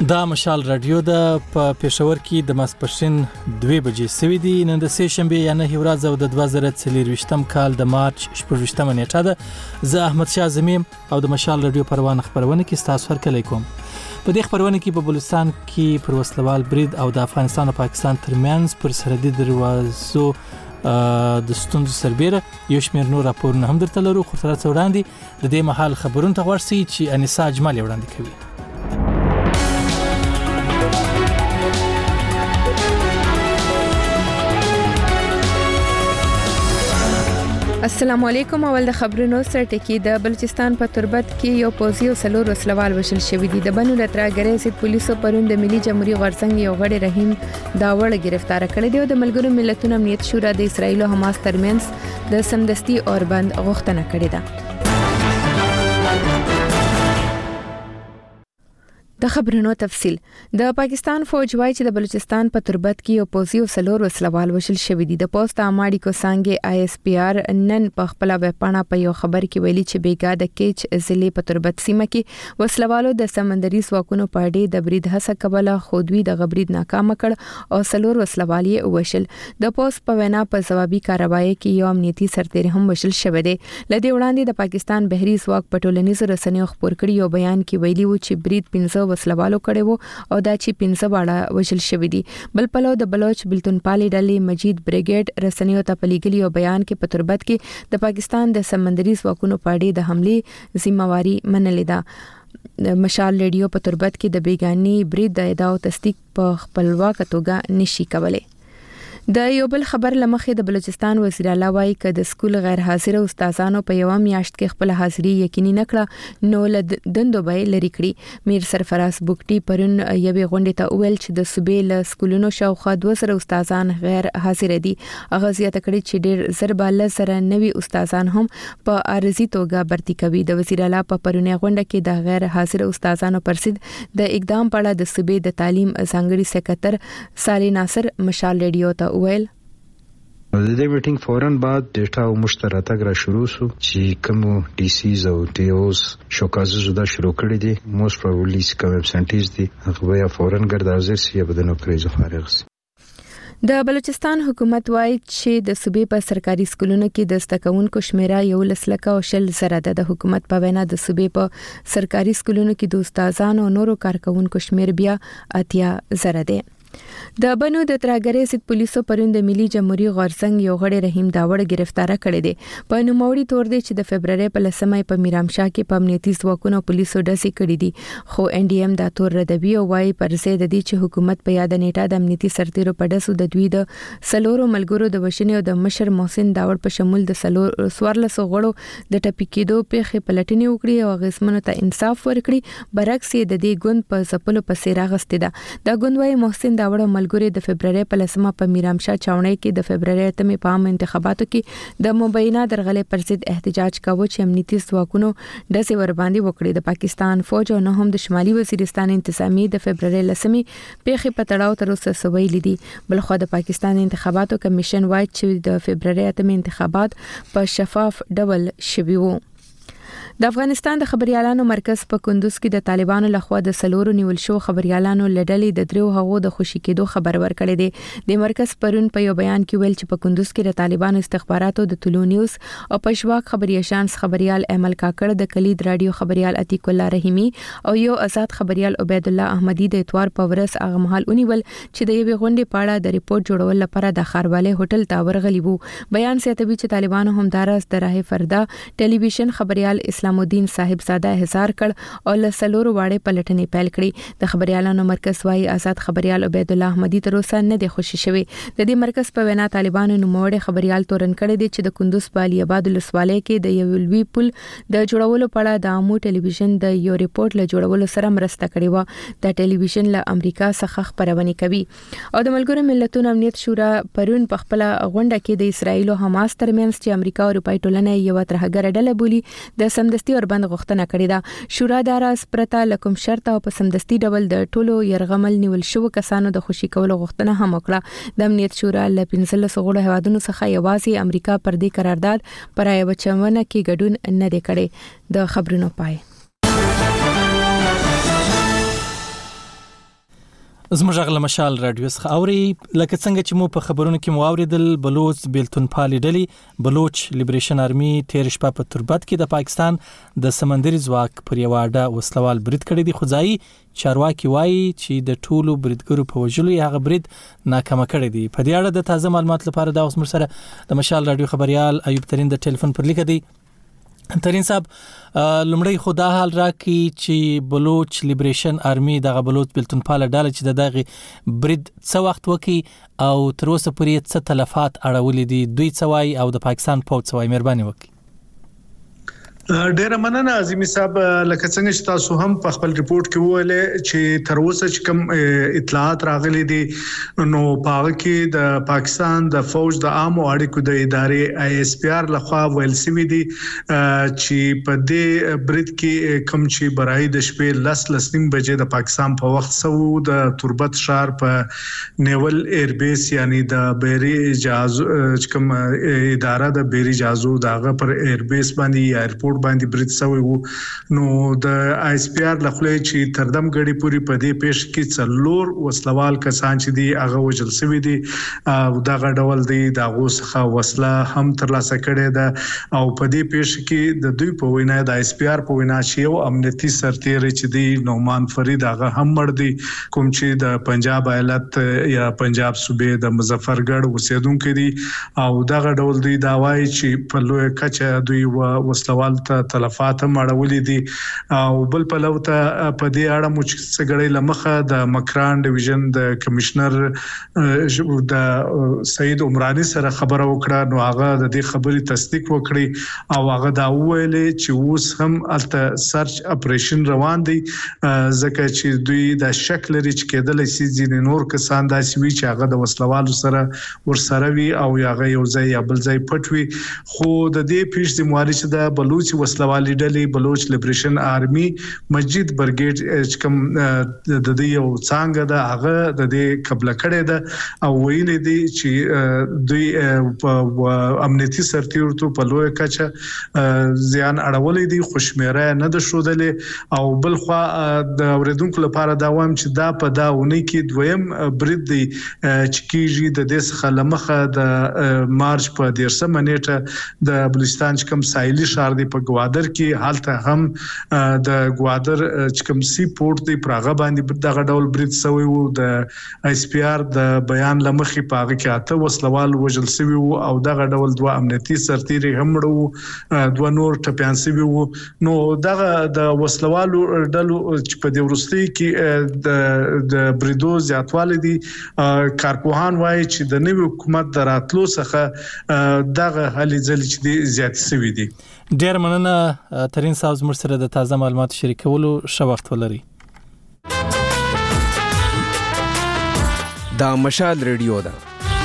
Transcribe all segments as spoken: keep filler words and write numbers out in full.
دا مشال رادیو د په پېښور کې د ماسپښین دوه بجې سوي دي. نن د سه شنبه یا نه ورځ او د دوه زره څلرویشتم کال د مارچ شپږویشتمه نیټه ده. زه احمد شاه زمیم او د مشال رادیو پروانه خبرونه کې تاسو هر کله کوم. په دې خبرونه کې په بلوچستان کې پر وسلوال برید او د افغانستان او پاکستان ترمنځ پر سرحدي دروازو د ستونزو سربېره یو شمېر نور راپورونه هم درته لرو. خو تر څو وړاندې د دې مهال خبرونه ته ورسئ چې انیسا اجمل وړاندې کوي. السلام علیکم. اول د خبرونو سره ټکی د بلوچستان په تربت کې یو پوځي او سلور وسلوال وشل شوی دی. د بنو لتراګرې سید پولیسو پرون د ملي جمهوریت غورځنګ یو غړی رحیم داوړ گرفتار کړی دی او د ملګرو ملتونو امنیت شورا د اسرایل او حماس ترمنځ د سمدستي اوربند غوښتنه کړې ده. د خبرونو تفصیل. د پاکستان فوج وايي چې د بلوچستان په تربت کې یو پوځي او سلور وسلوال وشل شوی دی. د پوسټ اماډي کو څنګه آی اس پی آر نن په خپل وپاڼه په یو خبر کې ویلي چې بیګا د کیچ ضلع په تربت سیمه کې وسلوالو د سمندري ځواکونو په اړه د برید هڅه کوله خو دوی د غبرید ناکام کړ او سلور وسلوال یې وشل. د پوسټ په وینا په ځوابي کاروایی کې یو امنیتي سرتېری هم وشل شوی دی. لدې وړاندې د پاکستان بهري ځواک په ټولنیزو رسنیو خبر کړی یو بیان کې ویلي و چې برید پنځه وسلوالو کړي وو او دا چې پنځه واړه وشل شوی دي. بل پلو د بلوچ بلتون پالي ډلې مجید بریګیډ رسنیو ته په لیکلي یو بیان کې په تربت کې د پاکستان د سمندري ځواکونو په اړه د حمله ذمہواری منلې ده. مشال رادیو په تربت کې د بیګانی برید د ادعا او تصدیق په خپلواک توګه نشي کولای. د یو بل خبر لمخې د بلوچستان وزیر اعلی وايي ک د سکول غیر حاضر استادانو په یو میاشت کې خپل حاضری یقیني نکړه نو ل دندو به لري کړی. میر سرفراز بوکټي پرون یوې غونډې ته ویل چې د صوبې له سکولونو شاوخوا دوه سوه استادان غیر حاضر دي. هغه زیاته کړي چې ډېر زربا لزر نوي استادان هم په عارضي توګه برتي کوي. د وزیر اعلی په پرونی غونډه کې د غیر حاضر استادانو پرسید د اقدام په اړه د صوبې د تعلیم ځانګړي سکرټر صالح ناصر مشال رادیو ته ویل. د دې میټینګ فورن بعد ډیټا او مشترکات را شروع شو چې کوم ډي سیز او ټي اوز شوکازه زده شروع کړي دي. موست پروبابلی کوم ابسنټیز دي هغه بیا فورن ګرځي چې په دنو کریزو فارغ سي. د بلوچستان حکومت وايي چې د صوبې په سرکاري سکولونو کې د زدهکوونکو شمیره یو لسلکه او شل زره ده. د حکومت په وینا د صوبې په سرکاري سکولونو کې د استادانو او نورو کارکونکو شمیر بیا اتیا زره ده. د بنو د تراګرې سید پولیسو پرون د ملي جمهوریت غورځنګ یو غړی رحیم داوړ گرفتار کړی دی. په نوموړي تور دی چې د فبرवरी په لسمه په میرامشاه کې په امنیتي ځواکونو پولیسو ډسې کړې دي. خو ان ډي ایم دا تور ردوي او وايي پر ضد د دې چې حکومت په یاد نیټه د امنیتي سرتیرو په ډسو د دوی د سلورو ملګرو د وشنې او د مشر محسن داوړ په شمول د سلور سوارلس غړو د ټپي کېدو پیښې پلټنې وکړي او غسمنو ته انصاف ورکړي. برعکس د دې ګوند په ځپلو په سیر غسته ده. دا ګوند وايي محسن داوړ ملګری د فبرवरी په لسمه په میرامشاه چاونۍ کې د فبرवरी اتمې په عام انتخاباتو کې د مبینه درغلې پر ضد احتجاج کاوه چې امنیتي ځواکونو داسې ور باندې وکړي. د پاکستان فوج او نه هم د شمالي وزیرستان انتظامی د فبرवरी لسمې پیښې په تړاو تر اوسه سوي لیدي. بلخو د پاکستان انتخاباتو کمیشن وايي چې د فبرवरी اتمې انتخابات په شفاف ډول شوي وو. د افغانستان د خبريالانو مرکز په کندوز کې د طالبانو لخوا د سلورو نیول شو خبريالانو لړلې د دریو هغو د خوشی کېدو خبر ورکړی دی. د مرکز پرون په یو بیان کې ویل چې په کندوز کې د طالبانو استخباراتو د طلوع نیوز او پښواک خبري شانس خبريال احمد کاکړ د کلید رادیو خبريال عتیق الله رحیمی او یو آزاد خبريال عبید الله احمدی د اتوار په ورځ هغه مهال اونیول چې د یوې غونډې په اړه د ریپورت جوړول لپاره د خارواله هوټل ته ورغلی وو. بیان سیاتوي چې طالبانو هم داراز د راه فردا ټلویزیون خبريال اسلام الدین صاحب زاده هزار کړ او له سلور واړې پلټنې پیل کړې. د خبريالانو مرکز وايي آزاد خبريال عبید الله احمدی تر اوسه نه دی خوشی شوی. د دې مرکز په وینا طالبانو نوموړي خبريال تورن کړی دی چې د کندوز په علي آباد ولسوالۍ کې د یو لوی پل د جوړولو په اړه د عامو ټلویزیون د یو ریپورت له جوړولو سره مرسته کړې و. د ټلویزیون له امریکا څخه خبرونه کوي او د ملګرو ملتونو امنیت شورا پرون په خپل غونډه کې د اسرایل او حماس ترمنځ چې امریکا او اروپای ټولنه یو ترهګر ډله بولی د سمدستي اور بند غوښتنه کړې ده. شورا د راز پرته لکم شرط او په سمدستي ډول د ټولو يرغمل نیول شو کسانو د خوشی کولو غوښتنه هم وکړه. د امنیت شورا له پنځلس غړو هوادونو څخه یوازې امریکا پر دې قرارداد پرای بچونه کې ګډون نه دی کړی. د خبرونو پای زموږ غل مشال رادیو څخه اوري لکه څنګه چې مو په خبرونو کې مو اوریدل بلوچ بیلتون پالي ډلې بلوچ لیبریشن آرمي تیر شپه په تربت کې د پاکستان د سمندري ځواک پر یو اډه وسلوال برید کړی دی. خدای چارواکي وایي چې د ټولو بریدګرو په وژلو هغه برید ناکامه کړی دی. په دې اړه د تازه معلومات لپاره دا اوس مر سره د مشال رادیو خبريال ایوب ترين د ټلیفون پر لیک دی. ترين صاحب لمړی خدا حال را کی چې بلوچ لیبریشن آرمي دغه بلوچ بیلتون پاله ډاله چې دغه برید څو وخت وکي او تر اوسه پورې څه تلفات اړولې دي دوی څوای او د پاکستان پوځ څوای مهرباني وکړي. ډېر مننه عظیمی صاحب. لکه څنګه چې تاسو هم په خپل ریپورت کې وویل چې تر اوسه چې کوم اطلاعات راغلي دي نو په هغه کې د پاکستان د فوج د عام اړیکو د ادارې آی ایس پی آر لخوا ویل سوي دي چې په دې برید کې کوم چې برای د شپې لس لسنیم بجې د پاکستان په وخت سو د تربت شهر په نیول ایر بیس یعنی د بیري جهاز کوم اداره د بیري جهازو دغه پر ایر بیس باندې ایرپورټ باندې برید شوی وو. نو د آی اس پی آر لخوا چې تردم غړي پوری په دې پیش کې څلور وسلوال کسان چې دی هغه وجل شوی دي او دغه ډول دی دغه څخه وسله هم ترلاسه کړې ده او په دې پیش کې د دوی په وینا د آی اس پی آر په وینا چې یو امنیتي سرتیر چې دی نومان فرید هغه هم مړ دی کوم چې د پنجاب ایالت یا پنجاب صوبې د مظفرګړ اوسیدونکو دي او دغه ډول دی دا وایي چې په لوی کچه دوی وسلوال ته تلفات مړولې دي او بل په لور ته په دې اړه مو چې څنګه لمخه د مکران ډیویژن د کمشنر د سید عمرانی سره خبره وکړه نو هغه د دې خبرې تصدیق وکړي او هغه دا ویل چې اوس هم الته سرچ اپریشن روان دي ځکه چې دوی د شک لري چې کېدل شي ځینې نور کسان داسې وي چې هغه د وسلوالو سره ورسره وي او هغه یو ځای یا بل ځای پټ وي. خو د دې پیښ د مواري چې د بلوچ وسلوالي ډلې بلوچ لیبریشن آرمي مسجد برګیډ کوم د دې یو څنګه د هغه د دې قبل کړي ده او ویل دي چې دوی په امنیتي سرتیر ته په لوی کچه زیان اړولې دي خوشمېره نه د شودلې او بل خو د اوریدونکو لپاره دا وایم چې دا په دا ونی کې دویم برید دی چې کیږي د دې څخه لمخه د مارچ په دیرشمه نیټه د بلوچستان کوم ساحلي شهر دی په ګوادر کې حالت هم د ګوادر چې کوم سی پورت دی پراغه باندې دغه ډول برید شوی وو د آی اس پی آر د بیان لمخې پاغه کې اته وسلوال وجل شوی وو او دغه ډول دوه امنیتي سرتیري هم مړو دوه نور ټپيان شوی وو. نو دغه د وسلوالو ډلو چې په دې ورستي کې د د بریدو زیاتوالی دي کارپوهان وایي چې د نوي حکومت دراتلو څخه دغه هلي ځل چې دي زیات شوی دي. ډیر مننه ترين صاحب زموږ سره د تازه معلوماتو شریکولو ښه وخت ولري. دا مشال ریډیو ده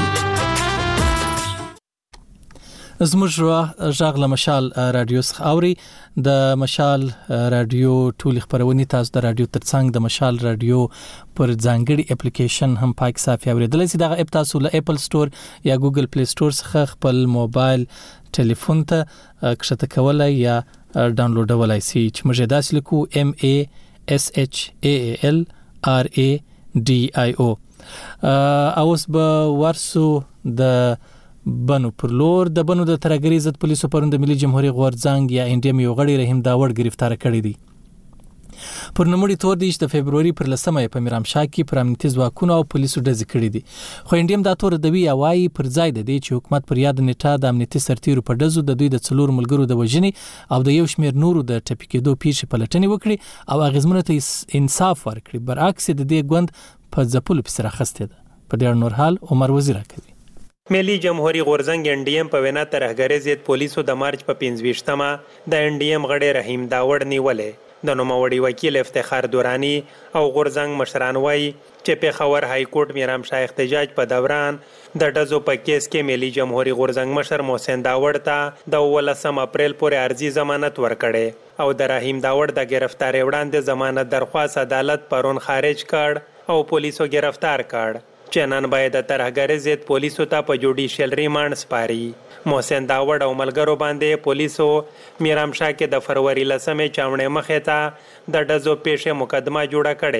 زموږ ژغ له مشال رادیو څخه اوري د مشال رادیو ټول خبرونه تاسو د رادیو ترڅنګ د مشال رادیو پر ځانګړي اپلیکیشن هم پاک صافي اوریدل شي دغه اپ تاسو له اپل سٹور یا ګوګل پلی سٹور څخه خپل موبایل ټلیفون ته کښته کولای یا ډاونلوډولای شي چې موږ داسې لیکو ام ا اس اچ ا ال ار ا ډي آی او اوس به ورسو د بنو پر لور د بنو د ترګری ضد پولیسو پروند ملي جمهوریت غورځنګ یا انډیم یو غړي رحیم داوړ گرفتار کړی دی. پر نوموړي تور دی چې د فبرवरी پر لسمه په میرامشاه کې پر امنیتي ځواکونو او پولیسو ډزې کړې دي. خو انډیم دا تور دوی اوایي پر ځای د دې چې حکومت پر یاد نیټه د امنیتي سرتیرو په ډزو د دوی د څلور ملګرو د وژنې او د یو شمیر نورو د ټپي کېدو پیښې پلټنې وکړي او اغیزمنه ته انصاف ورکړي. برعکس د دې غوند په ځپلو په سره خسته ده. په ډیر نور حال عمر وزیر کوي. ملي جمهوریت غورځنګ انډیم په وینا ترهګری ضد پولیسو د مارچ په پنځه ویشتمه د انډیم غړي رحیم داوړ نیولې. د نوموړي وکیل افتخار دورانی او غورځنګ مشران وایي چې پیښور های کورټ میرامشاه احتجاج په دوران د ډزو په کیس کې ملي جمهوریت غورځنګ مشر محسن داوړ ته د ولسم اپریل پورې عرضی ضمانت ورکړي او د رحیم داوړ د گرفتاری وړاندې ضمانت درخواست عدالت پرون خارج کړ او پولیسو گرفتار کړ. چنن باید د ترهګری ضد پولیسو ته په جوډیشل ریماند سپاري. محسن داوړ او ملګرو باندې پولیسو میرامشاه کې د فروری لسمه چاوڼې مخې ته د ډزو پیښه مقدمه جوړه کړې.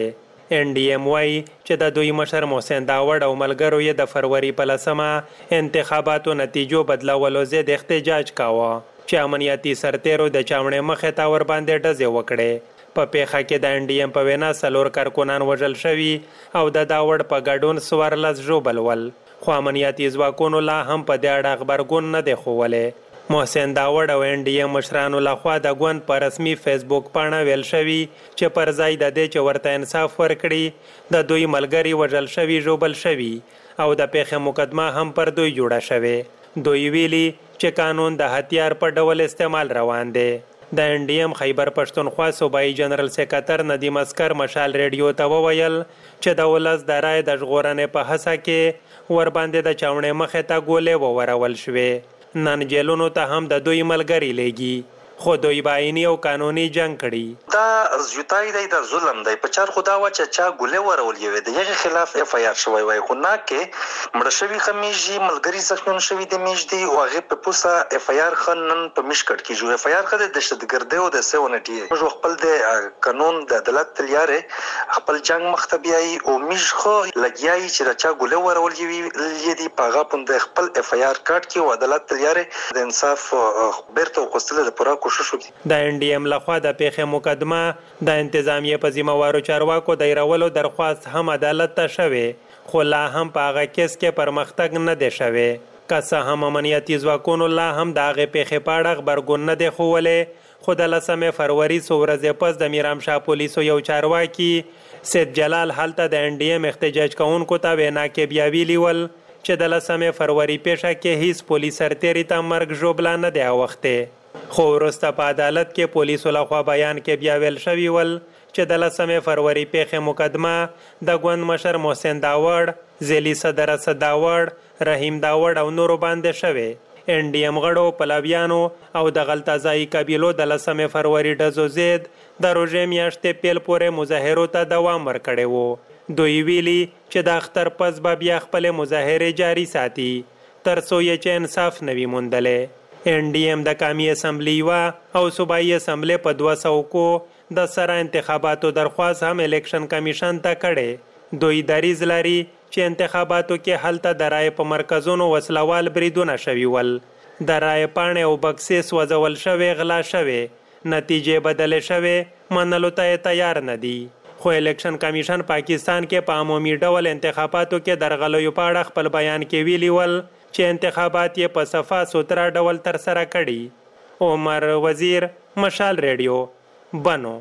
ان ډي ام وايي چې د دوی مشر محسن داوړ او ملګرو یې د فروری په لسمه انتخاباتو نتیجو بدلولو ضد احتجاج کاوه چې امنیتي سرتیرو د چاونې مخې ته ور باندې ډزې وکړې. په پیښه کې د ان ډي ام په وینا څلور کارکونان وژل شوي او د داوړ په ګډون څوارلس ژوبل ول، خو امنیتي ځواکونو لا هم په دې اړه غبرګون نه دی ښوولی. محسن داوړ او ان ډي ام مشرانو لخوا د ګوند په رسمي فیسبوک پاڼه ویل شوي چې پر ځای د دې چې ورته انصاف ورکړي د دوی ملګري وژل شوي ژوبل شوي او د پیښې مقدمه هم پر دوی جوړه شوې. دوی ویلي چې قانون د هتیار په ډول استعمال روان دی. د ان ډي ام خیبر پښتونخوا صوبایي جنرال سیکرټر ندیم اسکر مشال ریډیو ته وویل چې د ولس د رای د ژغورنې په هڅه کې ور باندې د چاونې مخې ته ګولې وورول شوې. نن جیلونو ته هم د دوی ملګري لېږي، خو دوی به آئیني او قانوني جنګ کړي. دا زیاتای دی، دا ظلم دی. په چار خدا وا چې چا ګولې ورول یوې د هغې خلاف اف آی آر شوی وای، خو نه کې مړه شوي خمیږي، ملګري زخمیون شوي د میږدي او هغې په پوسه اف آی آر ښه نن په میش کټ کېږي. اف آی آر ښه د دهشتګردۍ او د سیونټي موږ خپل د قانون د عدالت تل یارې خپل جنګ مخ ته بیایي او میږ ښه لګیایي چې د چا ګولې ورول یوي دي په هغه پوندې خپل اف آی آر کټ کړي او عدالت تل یارې د انصاف بیرته وقوستلو د پوره د ان ډي ام لخوا د پیښې مقدمه د انتظامیې په ذمهوارو چارواکو د ایرولو درخواست هم عدالت ته شوې، خو لا هم په هغه کیس کې پرمختګ نه دی شوی. که څه هم امنیتي ځواکونو لا هم د هغې پیښې په اړه غبرګون نه دی ښوولی، خو د لسمې فروری څو ورځې پس د میرامشاه پولیسو یو چارواکي سید جلال هلته د ان ډي ام احتجاج کوونکو ته وینا کې بیا ویلي ول چې د لسمې فروری پیښه کې هیڅ پولیس سرتیري ته مرګ ژوبله نه دی اوښتی. خو وروسته په عدالت کې پولیسو لخوا بیان کې بیا ویل شوي ول چې د لسمې فروری پیښې مقدمه د ګوند مشر محسن داوړ، ځلي صدر اسد داوړ، رحیم داوړ او نورو باندې شوې. ان ډي ام غړو، پلویانو او د غلطازایي قبیلو د لسمې فروری ډزو ضد د روژې میاشتې پیل پورې مظاهرو ته دوام ورکړی و. دوی ویلي چې د اختر پس به بیا خپلې مظاهرې جاري ساتي تر څو یې چې انصاف نه وي موندلی. ان ډي ام د قامي اسمبلی یوه او صوبایي اسمبلی په دوه سوو کو د سره انتخاباتو درخواست هم الیکشن کمیشن ته کړی. دوی دریځ لري چې انتخاباتو کې هلته د رایې په مرکزونو وسلوال بریدونه شوي ول، د رایې پاڼې او بکسې سوځول شوې، غلا شوې، نتیجې بدلې شوې، منلو ته یې تیار نه دي. خو الیکشن کمیشن پاکستان کې په عمومي ډول انتخاباتو کې درغلیو په اړه خپل بیان کې ویلي ول چې انتخابات یې په صفا سوتره ډول ترسره کړي. عمر وزیر، مشال ریډیو، بنو.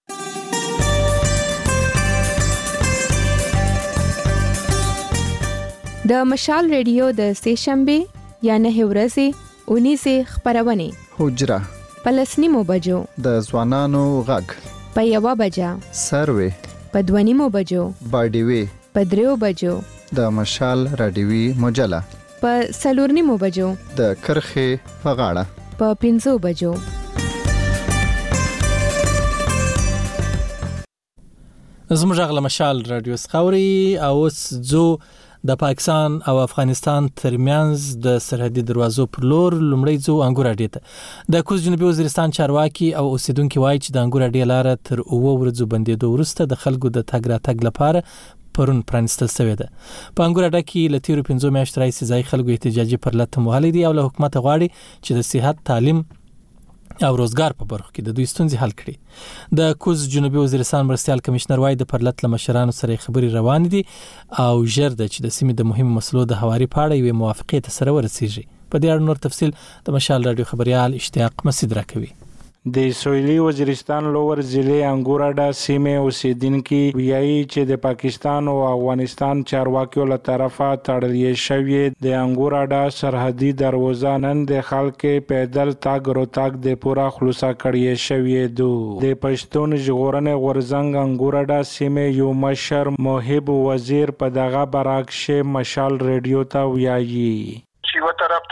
د مشال ریډیو د سه شنبه یا نه ورځې اونیسه خبرونه حجره پلسنیمو بجو د ځوانانو غږ په یوه بجه سروي په دوانیمو بجو باډیوي په دریو بجو د مشال رادیوي مجله په سلورنیمو بجو د کرخه په غاړه په پنځو بجو. زموږ غل مشال رادیو سخوري او زو د پاکستان او افغانستان ترمنځ د سرحدي دروازو پر لور لومړی ځو انګور اډې ته د کوز جنوبي وزیرستان چارواکي او اوسیدونکو وایي چې د انګور اډې لاره تر اوه ورځو بندېدو وروسته د خلکو د تګ راتګ لپاره پرون پرانستل شوې ده. په انګور اډه کې له تیرو پنځو میاشتو راهیسې ځایي خلکو احتجاجي پرلط وهلې دي او له حکومت غواړي چې د صحت، تعلیم او روزګار په برخو کې د دوی ستونزې حل کړي. د کوز جنوبي وزیرستان مرستیال کمشنر وایي د پرلط له مشرانو سره خبرې روان دي او ژر ده چې د سیمې د مهمو مسلو د هواري په اړه یوې موافقې ته سره ورسیږي. په دې اړه نور تفصیل د مشال رادیو خبريال اشتیاق مسعود راکوي. د سویلي وزیرستان لوور ضلع انګوراډا سیمه اوسیدونکو ویایي چې د پاکستان او افغانستان چارواکیو له طرفه تړل شوی د انګوراډا سرحدي دروازه نن د خلکو پیدل تاګ روتاګ د پورا خلاصه کړی شوی دو. د پښتون ژغورنې غورزنګ انګوراډا سیمه یو مشر محب وزیر په دغه برعکس مشال ریډیو ته ویایي چې و طرف ته د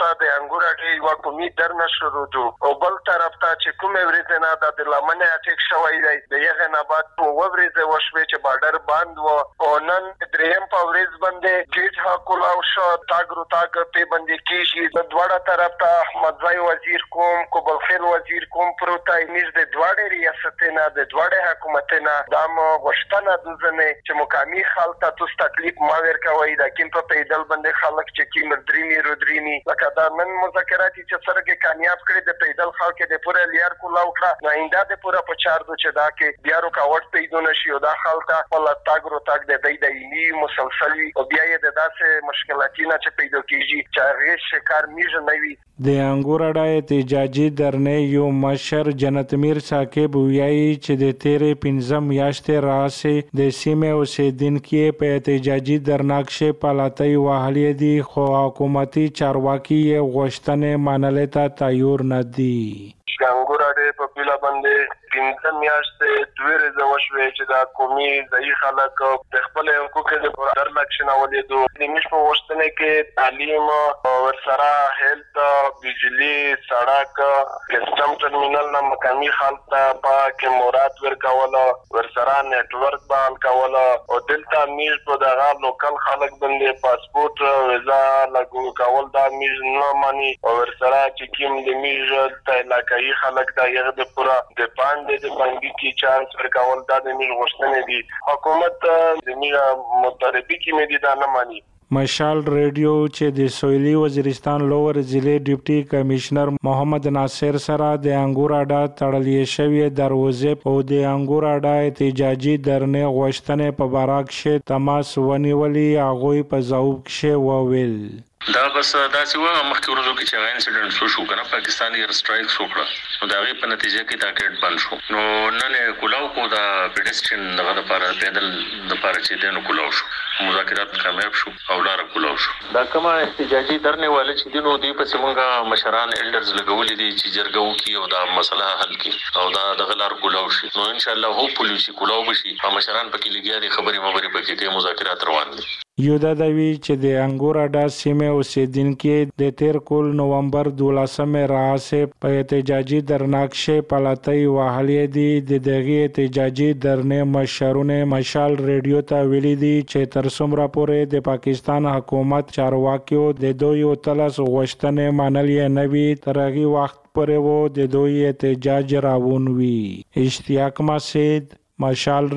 انګور اډې یو قومي درنه شروع دو او بل طرف ته چې کومه ورځ نه د لمنه اټیک شوی دی د یغه نه بعد په ورځ وشوي چې بارډر بند و او نن دریم په ورځ باندې گیټ ها کولاو شو تاګرو تاګ په باندې کیږي د دواړه طرف ته احمد زای وزیر کوم کوبل خیر وزیر کوم پروتای نږ د دواړه ریاستونه د دواړه حکومتونه د مو غشتنه دزنه چې مقامی خلک ته تکلیف ما ورکوي د کیم په پیدل باندې خلک چې کیم درینی رودرینی لکه دا نن مذاکرات چې سرګه کامیاب کړي د پیدل خلک د پوره لیار کولاو کړه نه انده د پوره په چار دو چې دا کې بیا رکاوټ پیدا نشي او دا خلک په لټاګرو تاګ د دای دایمي مسلسلي او بیا یې د داسې مشکلاتونه چې پیدا کیږي چې هغه شکار میږي نه وي د انګور اډای احتجاجي درنې یو مشر جنت میر صاحب ویایي چې د تیرې پنځم میاشتې راځي د سیمه اوسیدونکو په احتجاجي درناکشه پالاتای وهلې دي خو حکومتي چارواکي یې غوښتنې منلې ته تیار نه دي انګور اډې په پیلا باندې پنځم میاشتې دوه ورځې وشوي چې دا قومي ځای خلک د خپل حقوقو د درناکشه ولې دوه د مش په وشتنه کې تعلیم او سره هیلث بجلی سړک کسٹم ټرمینل نه مقامی خلک ته پاک مراد ورکوله ورسره نت ورک بال کوله او دلته میز په دغه لوکل خلک باندې پاسپورت ویزا لګو کول دا میز نه مانی او ورسره چې کوم د میز ته علاقائی خلک دا یغه د پورا د باندې د باندې کی چانس ورکول دا د میز غوښتنه دي حکومت د میز متربي کی مې دا نه مانی مشال ریډیو چې د سویلي وزیرستان لوور ضلع ډیپټي کمشنر محمد ناصر سره د انګور اډا تړلې شوی دروازې او د انګور اډا احتجاجي درنې غوښتنې په باراک شه تماس ونیولې هغه په ځواب شه وویل دا بس دا چې و مخکې ورځو کې چې هغه انسیډنټ شو شو کنه پاکستان یې سټرایک وکړه نو دا غي په نتیجه کې دا کېټ بند شو نو نن کولاو کو دا پیډسترین دغه لپاره پیدل د لپاره چې دنه کولاو شو مذاکرات کامیاب شو او لار کولاو شو دا کومه احتجاجي درنې والے چې دینو دی په څنګه مشران الډرز لګولې دي چې جرګو کې او دا مسله حل کړي او دا دغه لار کولاو شي نو ان شاء الله هو پولیسي کولاو بشي او مشران پکې لګیا دي خبرې مبرې پکې کې مذاکرات روان دي یو دا دوی چې د انګور اډا سیمه اوسیدونکو د تیر کول نومبر دولسمه راځي په احتجاجي درناکشه پالاتای وهلې دي د دغه احتجاجي درنې مشرونه مشال ریډیو ته ویلي دي چې تر څومره پورې د پاکستان حکومت چارواکیو د دوی او تلس غوښتنې منلې نه وي تر هغه وخت پورې وو د دوی احتجاج راوون وي اشتیاق مسجد مشال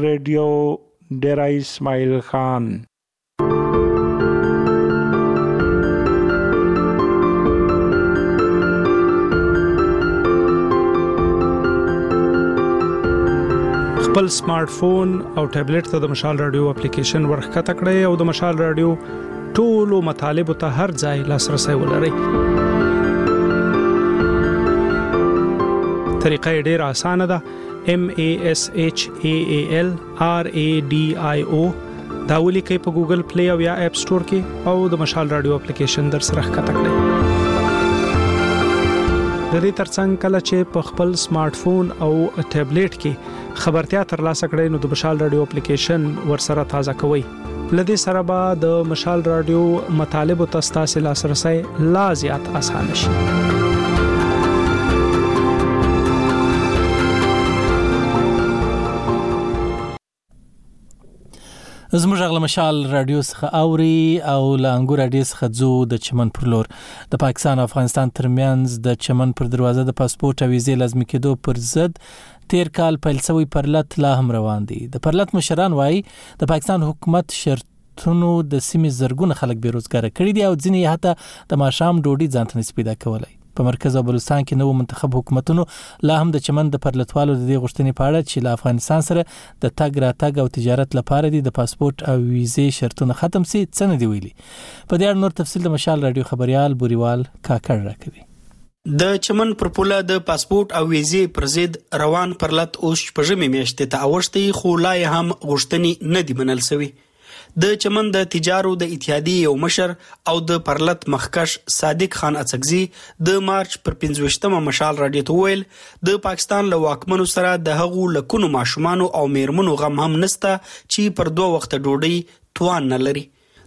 ریډیو ډیرا اسماعیل خان خپل سمارټ فون او ټابلیټ ته د مشال رادیو اپلیکیشن ورخته کړئ او د مشال رادیو ټولو مطالب ته هر ځای لاسرسي ولرئ. طریقه ډیره اسانه ده. M A S H A A L R A D I O دا ولیکئ په ګوګل پلی او یا اپ سٹور کې او د مشال رادیو اپلیکیشن در سره ښکته کړئ. د دې ترڅنګ کله چې په خپل سمارټ فون او ټابلیټ کې خبرتیا ترلاسه کړئ نو د مشال رادیو اپلیکیشن ورسره تازه کوئ. لدې سره به د مشال رادیو مطالب او تاسو لاسرسي لا زیات آسان شي. زموږ غل مشال رادیو څخه اوري او لانګور رادیو څخه ځو د چمن پر لور د پاکستان او افغانستان ترمنځ د چمن پر دروازه د پاسپورت او ویزې لازمي کېدو پر ضد تیر کال پیل شوی پرلط لا هم روان دي. د پرلط مشران وایي د پاکستان حکومت شرطونو د سیمې زرګونه خلک بیروزګار کړي دي او ځینې حتی د ماشام ډوډۍ ځان ته نسبت پیدا کولای. په مرکز او بلوچستان کې نو منتخب حکومتونو لا هم د چمن د پرلطوالو د دې غوښتنې په اړه چې له افغانستان سره د تګ راتګ او تجارت لپاره دي د پاسپورت او ویزې شرطونه ختم سي څه نه دی ویلي. په دې اړه نور تفصیل د مشال رادیو خبريال بوريوال کاکړ راکوي. د چمن پر پوله د پاسپورت او ویزې پر ضد روان پرلط اوس په ژمي میاشتې ته اوښتي خو لا هم غوښتنې نه دی منل شوی. د چمن د تجارو د اتحادیې یو مشر او د پرلط مخکش صادق خان اڅکزي د مارچ پر پنځوستمه مشال رادیو ته ویل د پاکستان له واکمنو سره د هغو لکونو ماشومان او میرمنو غم هم نسته چې پر دوه وخت ډوډۍ توان نه لري.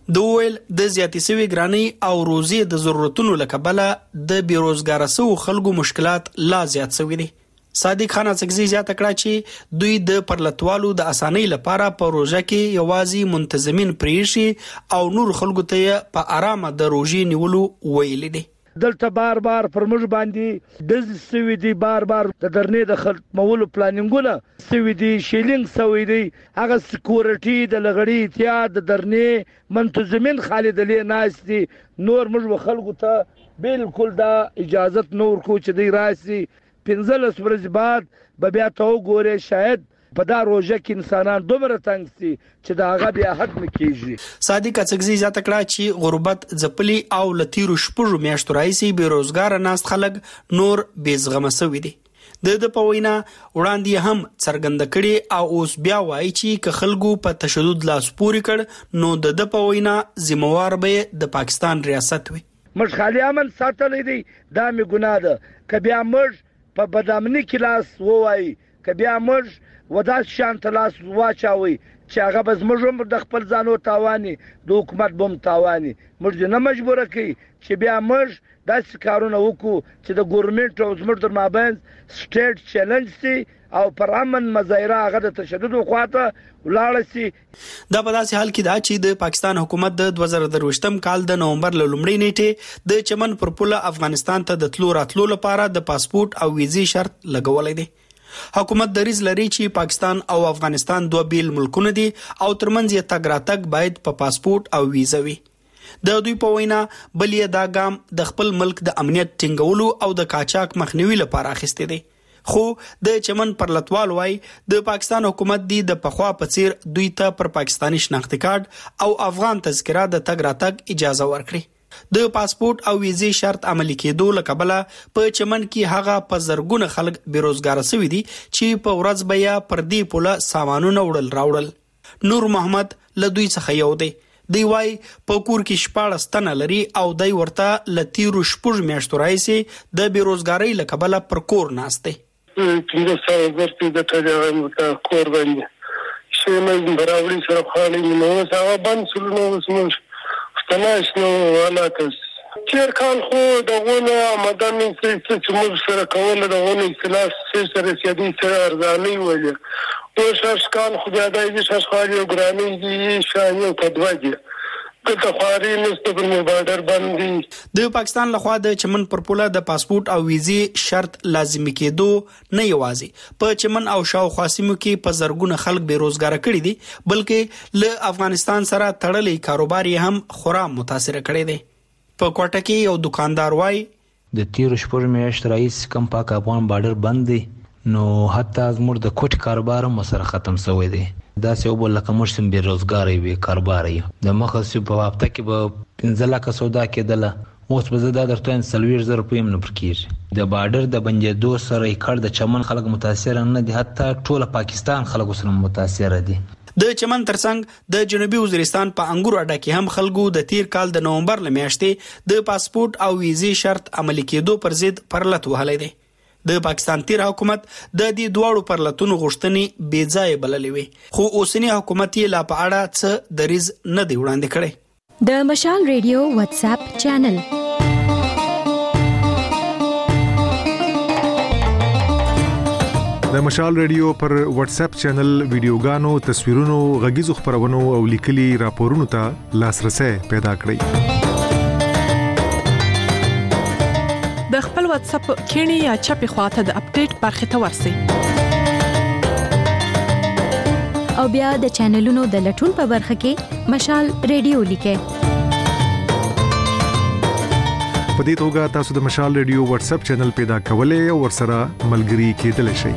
د ویل د زیاتې سوي ګرانۍ او روزي د ضرورتونو لکبله د بیروزګار سو خلکو مشکلات لا زیات شوي دي. صادق خان اڅکزي زیاته کړه چې دوی د پرلتوالو د اسانۍ لپاره په روزه کې یوازې منتظمین پریشي او نور خلکو ته په آرامه د روزي نیولو ویل دي. دلته بار بار پر موږ باندې د سوي دي بار بار د درنې د ختمولو پلانینګونه سوي دي شیلینګ سوي دي هغه سکیورټي د لغړی احتیاط د درنې منتظمین خالد علی ناس دي نور موږ خلکو ته بالکل دا اجازت نور کو چې دی راسي پنځلس ورځې بعد به بیا ته وګورې شاید په دا روزه کې انسانان دومره تنګ سي چې دا هغه بیا حد مکیږي. صادق اڅکزي زیاته کړه چې غربت ځپلي او لتیرو شپږو میاشتو راځي بیروزګار ناست خلک نور بیزغمه سوي دي. د د په وینا وړاندې هم څرګنده کړي او اوس بیا وایي چې که خلکو په تشدد لاس پوري کړ نو د د په وینا ذمہوار به د پاکستان ریاست وي. مش خالي امن ساتلې دي دا می ګناه ده ک بیا مش په بدامنی کلاس وایي ک بیا مش ودا شان تلاس واچاوي چې هغه بس موږ د خپل ځانو تاواني د حکومت بم تاواني موږ نه مجبور کړي چې بیا موږ داسې کارونه وکړو چې د ګورنمنت او زموږ در مابین سټیټ چیلنج سي او پر امن مظاهره هغه د تشدد خواته ولاړ سي. دا په داسې حال کې دا چې د پاکستان حکومت د دوه زره درویشتم کال د نومبر له لومړۍ نیټې د چمن پر پوله افغانستان ته د تلو راتلو لپاره د پاسپورت او ویزې شرط لګولې دي. حکومت دریز لري چې پاکستان او افغانستان دوه بیل ملکونه دي او ترمنځ یې تګ راتګ باید په پا پاسپورت او ویزه وي. د دوی په وینا بلې دا ګام د خپل ملک د امنیت ټینګولو او د قاچاق مخنیوي لپاره اخیسته دي. خو د چمن پرلتوال وای د پاکستان حکومت دی د پخوا په څیر دوی ته پر پاکستانی شناختی کارت او افغان تذکره د تګ راتګ اجازه ورکړي. د پاسپورت او ویزې شرط عملی کېدو لکبله په چمن کې هغه په زرګونه خلک بیروزګار شوي دي چې په ورځ بیا پر دې پوله سامانونه وړل راوړل. نور محمد له دوی څخه یو دی. دی وای په کور کې شپاړس تنه لري او دی ورته لتیرو شپږ میاشتو راځي د بیروزګاری لکبله پر کور ناشته. څنګه څنګه ورته د ټاګه کور باندې شي مې براوري سره خالي نو څنګه باندې سلو نو تناش نو ولا کس چیر کال خو دغونه آمدن چې موږ سره کوله دغونه اختلاف سره سیادي سره ارزاني ویل او شاش کال خو بیا دای چې شاش خالي او ګرامي دي شایو کډواجي کله خواري نست پر بارډر باندې د پاکستان لخوا د چمن پر پوله د پاسپورت او ویزې شرط لازمي کېدو نه یوازې په چمن او شاوخوا سیمو کې په زرګونه خلک بیروزګار کړي دي بلکې له افغانستان سره تړلې کاروبار یې هم خورا متاثر کړي دي. په کوټه کې یو دکاندار وای د تیر شپږ میاشت رئیس کم پاک افغان بارډر بند دي نو حتی زموږ د کوټ کاروبار هم سره ختم شوی دی. دا څه وبل لکه موږ سم بیروزګار وي کاروبار یې د مخه په هفته کې به پنځه لکه سودا کېدله اوس به زه درته څلوېښت زره روپۍ هم نه پرکېږي. د بارډر د بندېدو سره یې کړ د چمن خلک متاثره نه دي حتی ټوله پاکستان خلکو سره متاثره دي. د چمن ترڅنګ د جنوبي وزیرستان په انګور اډه کې هم خلکو د تیر کال د نومبر لمیاشتې د پاسپورت او ویزې شرط عملی کېدو پر ضد پرلت وهلی دی. د پاکستان تیر حکومت د دې دواړو پرلتونو غوښتنې بې ځایه بللې وي خو اوسنی حکومت یې لا په اړه څه دریځ نه دی وړاندې کړی. د مشال ریډیو واتس اپ چینل د مشال ریډیو پر واتس اپ چینل ویډیوګانو تصویرونو غږیزو خبرونو او لیکلي راپورونو ته لاسرسي پیدا کړئ. د خپل واتس اپ کینی یا چپی خواته د اپډیټ برخه ته ورسی او بیا د چینلونو د لټون په برخه کې مشال ریډیو لیکه. په دې توګه تاسو د مشال ریډیو واتس اپ چینل پیدا کولای او ورسره ملګري کېدلی شئ.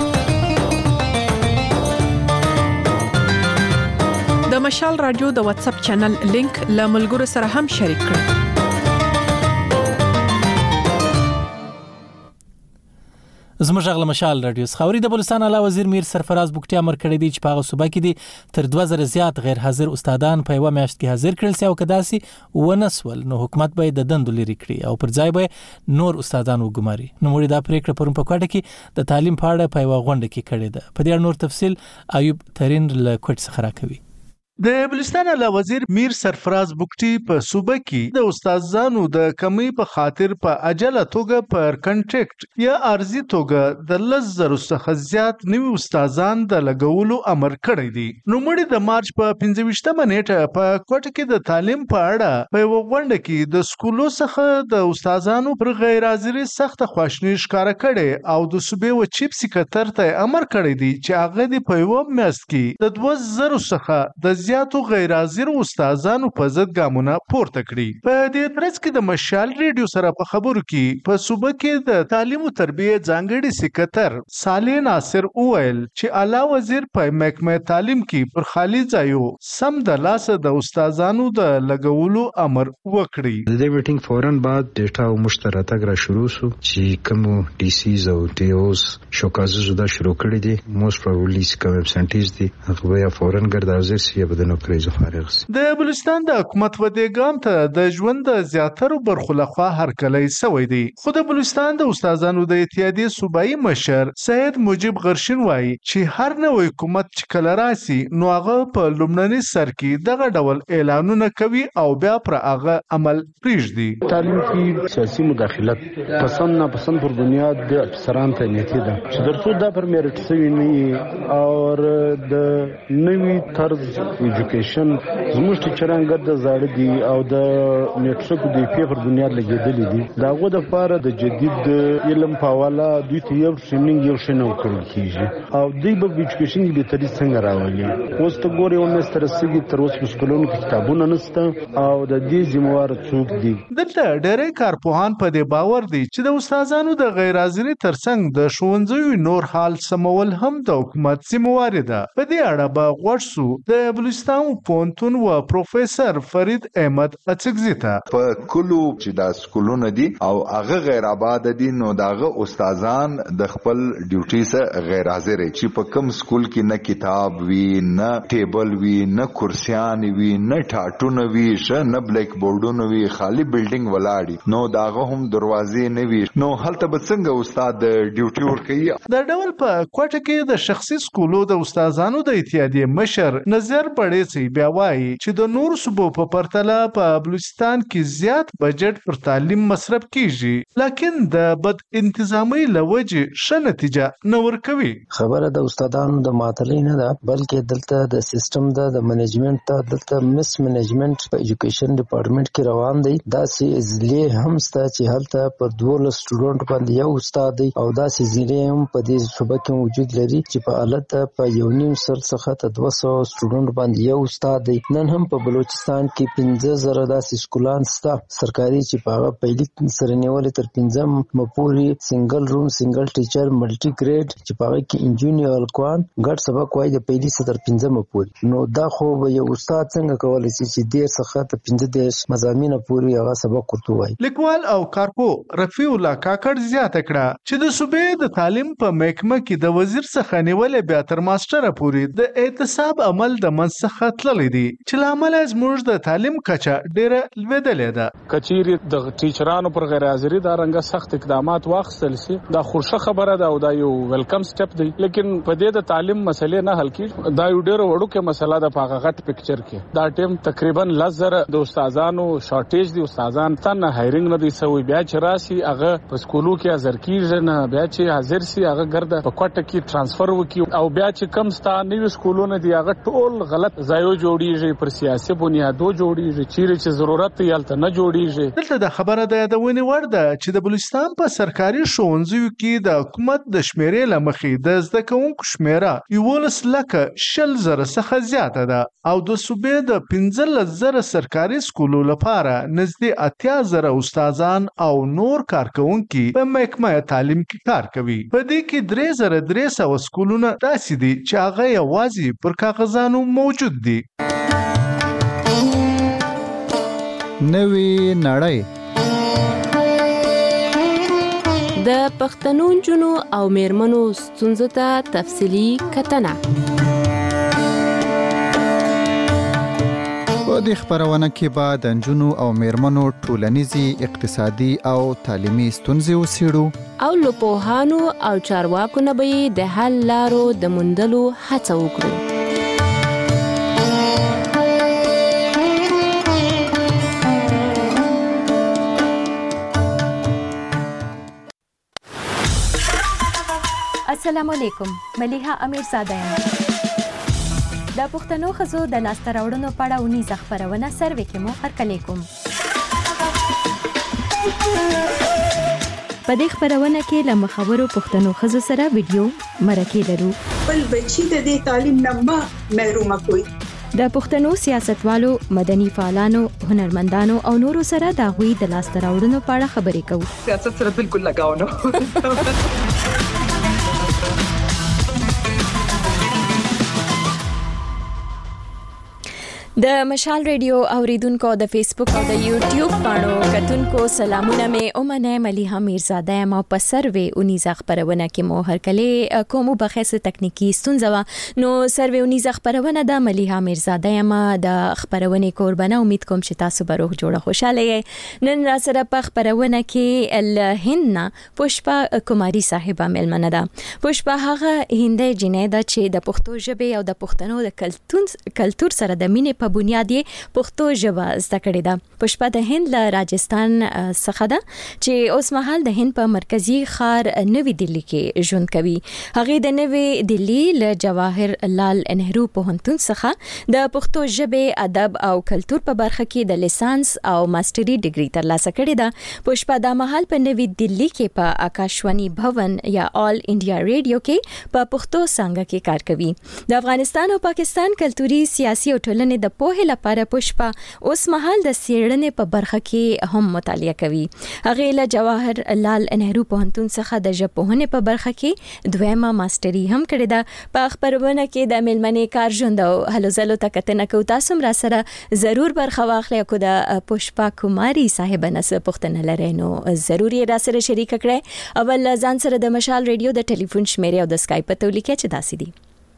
د مشال رادیو د واتس اپ چینل لینک له ملګرو سره هم شریک کړئ. زموږ غل مشال رادیو خاوري د بلوچستان اعلی وزیر میر سرفراز بوکټي امر کړی دی چې په هغه صوبه کې دي تر دوه زره زیات غیر حاضر استادان په یو میاشت کې حاضر کړل سي او کداسي ونسول نو حکومت به د دندو لري کړی او پر ځای به نور استادان وګماري. نو موري دا پریکړه پرون په کوټه کې د تعلیم په اړه په یو غونډه کې کړې ده. په دې اړه نور تفصیل ایوب ترين له کوټ څخه راکوي. د بلوچستان اعلی وزیر میر سرفراز بوکټي په صوبه کې د استادانو د کمی په خاطر په عجله توګه پر کنټریکټ یا ارزي توګه د لس زرو څخه زیات نوي استادان د لګولو امر کړی دی. نوموړي د مارچ په پنځه ویشتمه نیټه په کوټه کې د تعلیم په اړه په یوه غونډه کې د سکولو څخه د استادانو پر غیر حاضري سخته خواشیني ښکاره کړې او د صوبې و چیف سکرټر ته امر کړی دی چې هغه د په یوه میاشت کې د دوه زرو څخه د زیاتو غیر حاضر استادانو په ضد ګامونه پورته کړي. په دې ترڅ کې د مشال ریډیو سره په خبرو کې په صوبه کې د تعلیم او تربیه ځانګړي سکرټر صالح ناصر وویل چې اعلی وزیر په محکمه تعلیم کې پر خالي ځایو سم د لاسه د استادانو د لګولو امر وکړي. د دې میټینګ فورن بعد ډیټا او مشترکه را شروع شو چې کوم ډي سیز او ټي اوز شوکازو دا شروع کړی دي. موست پروبابلی کوم ابسنټیز دي هغه یا فورن ګرځي سي په د نوکری زفارغ سي. د بلوچستان د حکومت و دې ګام ته د ژوند د زیاترو برخو لخوا هرکلی سوی دی. خو د بلوچستان د استادانو د اتحادیې صوبایي مشر سید مجیب غرشین وایي چې هر نوی حکومت چې کله راسي نو هغه په لومړني سر کې دغه ډول اعلانونه کوي او بیا پر هغه عمل پرېږدي. تعلیم کې سیاسي مداخلت پسند ناپسند پر بنیاد د افسران تعیناتي ده چې درڅو دا پر میرټ سوي نه او د نوي طرز ایجوکیشن زموږ ټیچران ګرد زاړه دي او د میټرک د پی پر بنیاد لګیدلې دي. داغه د لپاره د جدید علم په حواله دوی ته یو ټریننګ یو شنو کول کیږي او دوی په ایجوکیشن کې به ترې څنګه راولي. اوس ته ګوري او مستر سګي تر اوسه په سکولونو کې کتابونه نشته او د دې ذمہوار څوک دي. دلته ډېری کارپوهان په دې باور دي چې د استادانو د غیر حاضري ترڅنګ د ښوونځیو نور حال سمول هم د حکومت ذمہوار ده. په دې اړه به غوښ سو د بلوچستان پونتون و پروفیسور فرید احمد اڅکزي ته. په کلو چې د سکولونو دي او هغه غیر آباد دي نو داغه استادان د خپل ډیوټي سره غیر حاضر چې په کوم سکول کې نه کتاب وی نه ټیبل وی نه کرسیان وی نه ټاټونه وی ش نه بلیک بورډونه وی خالی بلډینګ ولاړی نو داغه هم دروازې نه وی نو هلته به څنګه استاد ډیوټي ورکوي. د ډول په کوټه کې د شخصي سکولو د استادانو د اتحادیې مشر نظر پړېسي بیا وایي چې د نور صوبو په پرتله په بلوچستان کې زیات بجټ پر تعلیم مصرف کیږي لکن د بد انتظامی لوجه ښه نتیجه نه ورکوي. خبره د استادانو د ماتلې نه ده بلکې دلته د سیستم د د منیجمنت ته دلته مس منیجمنت په ایجوکیشن ډپارټمنټ کې روان دی. دا سي ازلې هم ستا چې هلته پر دوه سټوډنټ باندې یو استاد دی او دا سي زلې هم په دې صوبه کې موجود لري چې په الته په یو نیم سل څخه ته دوه سوه سټوډنټ باندې یو استاد دی. نن هم په بلوچستان کې پنځه زره داسې سکولان سته سرکاري چې په هغه پیلي سره نیولې تر پنځم مپورې سنگل روم سنگل ټیچر ملټي ګریډ چې په هغه کې انجونی الکوان ګډ سبق وایي د پیلي سره تر پنځم مپورې. نو دا خو به یو استاد څنګه کولی شي چې ډېر څخه ته پنځه دېرش مضامین پورې هغه سبق ورته وایي. لیکوال او کارپو رفیع الله کاکړ زیاته کړه چې د صوبې د تعلیم په محکمه کې د وزیر څخه نیولې بیا تر ماستره پورې د اعتصاب عمل د منځ څخه تللی دی چې له امله زموږ د تعلیم کچه ډېره لوېدلې ده. کچېرې د ټیچرانو پر غیر حاضري دا رنګه سخت اقدامات واخیستل شي دا خوشه خبره ده او دا یو ویلکم سټپ دی لیکن په دې د تعلیم مسلې نه حل کیږي. دا یو ډېر وړوکې مسله ده په هغه غټ پکچر کې. دا ټیم تقریبا لس زره د استادانو شارټیج دی استادان تن هایرینګ نه دی سوی بیا چې راسي هغه په سکولو کې حاضر کیږي نه بیا چې حاضر سي هغه ګرځي په کوټه کې ترانسفر وکي او بیا چې کم ستا نوي سکولونه دی هغه ټول غلط ځایو جوړیږي پر سیاسي بنیادو جوړیږي چیرې چې ضرورت یې هلته نه جوړیږي. دلته د خبره د یادونې وړ ده چې د بلوچستان په سرکاري ښوونځیو کې د حکومت د شمیرې له مخې د زده کوونکو شمیره یولس لکه شل زره څخه زیاته ده او د صوبې د پنځلس زره سرکاري سکولو لپاره نږدې اتیا زره استادان او نور کارکوونکي په محکمه تعلیم کې کار کوي. په دې کې درې زره درې سوه سکولونه داسې دي چې هغه یوازې پر کاغذانو موجود دي. نوې نړۍ د پښتنو نجونو او میرمنو ستونزو ته تفصیلي کتنه. په دې خبرونه کې به د نجونو او میرمنو ټولنیزي اقتصادي او تعلیمي ستونزې وڅېړو او له پوهانو او چارواکو نه به د حل لارو د موندلو هڅه وکړو. السلام علیکم ملیحه امیرزاده یم د پښتنو ښځو د لاسته راوړنو په اړه اونیزه خپرونه سروې کې مو هرکلی کوم. په دې خپرونه کې له مخورو پښتنو ښځو سره ویډیو مرکې لرو. بل بچی د دې تعلیم نه ما محروم کوي. د پښتنو سیاستوالو، مدني فعالانو، هنرمندانو او نورو سره د هغوی د لاسته راوړنو په اړه خبرې کوو. سیاست سره بالکل لګاو نه. د مشال ریډیو اوریدونکو د فیسبوک او د یوټیوب باندې کتونکو سلامونه مې اومنه ملیحه امیرزاده یم په سروې اونیزه خبرونه کې مو هرکلی کوم بخښه تکنیکی ستونزه نو سروې اونیزه خبرونه د ملیحه امیرزاده یم د خبرونه قربانه امید کوم چې تاسو به روح جوړه خوشاله یې. نن را سره په خبرونه کې الهند پوشپا کماری صاحبہ ملمنه ده. پوشپا هغه هندۍ جنې ده چې د پښتو ژبې او د پښتنو د کلتور سره د مینې په بنیاد یې پښتو ژبه زده کړې ده. پوشپا د هند له راجستان څخه ده چې اوس مهال د هند په مرکزی ښار نوی دلی کې ژوند کوي. هغه د نوی دلی له جواهر لال نهرو پوهنتون څخه د پښتو ژبې ادب او کلتور په برخه کې د لیسانس او ماستري ډیګري ترلاسه کړې ده. پوشپا د مهال په نوی دلی کې په آکاشوانی بھون یا آل انډیا ریډیو کې په پښتو څنګه کې کار کوي. د افغانستان او پاکستان کلتوري، سیاسي او ټولنې د پوهې لپاره پوشپا اوس مهال د څېړنې په برخه کې هم مطالعه کوي. هغه له جواهر لال نهرو پوهنتون څخه د ژبپوهنې په برخه کې دویمه ماستري هم کړې ده. په خبرونه کې د ملمنې کار ژوند او هلو ځلو ته کتنه کوو. تاسو هم را سره ضرور برخه واخلئ. کو د پوشپا کماری صاحبه نه څه پوښتنه لرئ نو ضرور یې را سره شریک کړئ. اول ځان سره د مشال ریډیو د ټلیفون شمیرې او د اسکایپ پته ولیکئ چې داسې دي.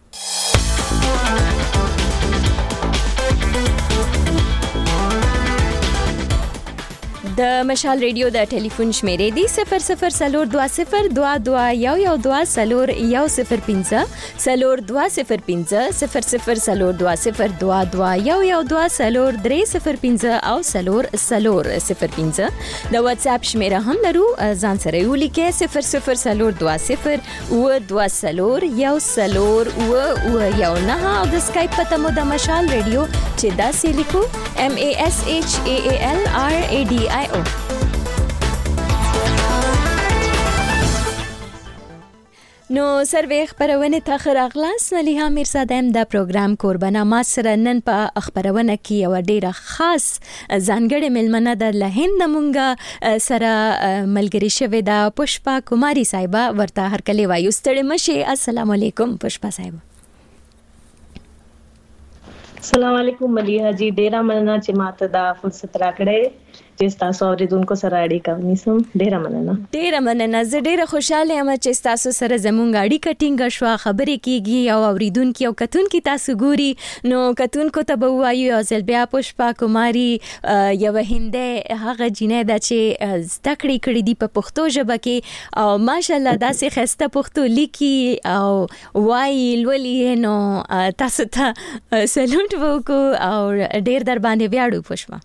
د مشال ریډیو د ټلیفون شمیرې دی صفر صفر سلور دوه صفر دوه دوه یو یو دوه سلور یو صفر پنځه سلور دوه صفر پنځه صفر صفر سلور دوه صفر دوه دوه یو یو دوه سلور درې صفر پنځه او سلور سلور صفر پنځه. د واتس اپ شمیره هم لرو، ځان سره یې ولیکئ صفر صفر سلور دوه صفر اوه دوه سلور یو سلور اوه اوه یو نه او د اسکایپ پته مو د مشال ریډیو چې داسې لیکو M A S H A A L R A D I O. نو سروې خبرونه ته خراغلاس ملیحه امیرزاده یم د پروګرام قربانه. ما سره نن په خبرونه کې یو ډیره خاص ځانګړې ملمنه ده له هند مونږه سره ملګری شوې ده پوشپا کماری صاحبه. ورته هرکلی وایو. ستړي مشي. السلام علیکم پوشپا صاحبه. السلام علیکم ملیحه جی. ډیره مننه چې ماته دا فرصت راکړې چې تاسو اوریدونکو سره اړیکه ونیسم. ډیره مننه. ډیره مننه. زه ډیره خوشاله یم چې تاسو سره زموږ اړیکه ټینګه شو، خبرې کیږي او اوریدونکو او کتونکو تاسو ګوري. نو کتونکو ته به وایو او ځل بیا پوشپا کماری یو هندۍ هغه جنې ده چې زده کړې کړې دي په پښتو ژبه کې او ماشاءالله داسې ښایسته پښتو لیکي او وایي لولي. نو تاسو ته سلوټ وکړو او ډیر در باندې ویاړو پوشپا.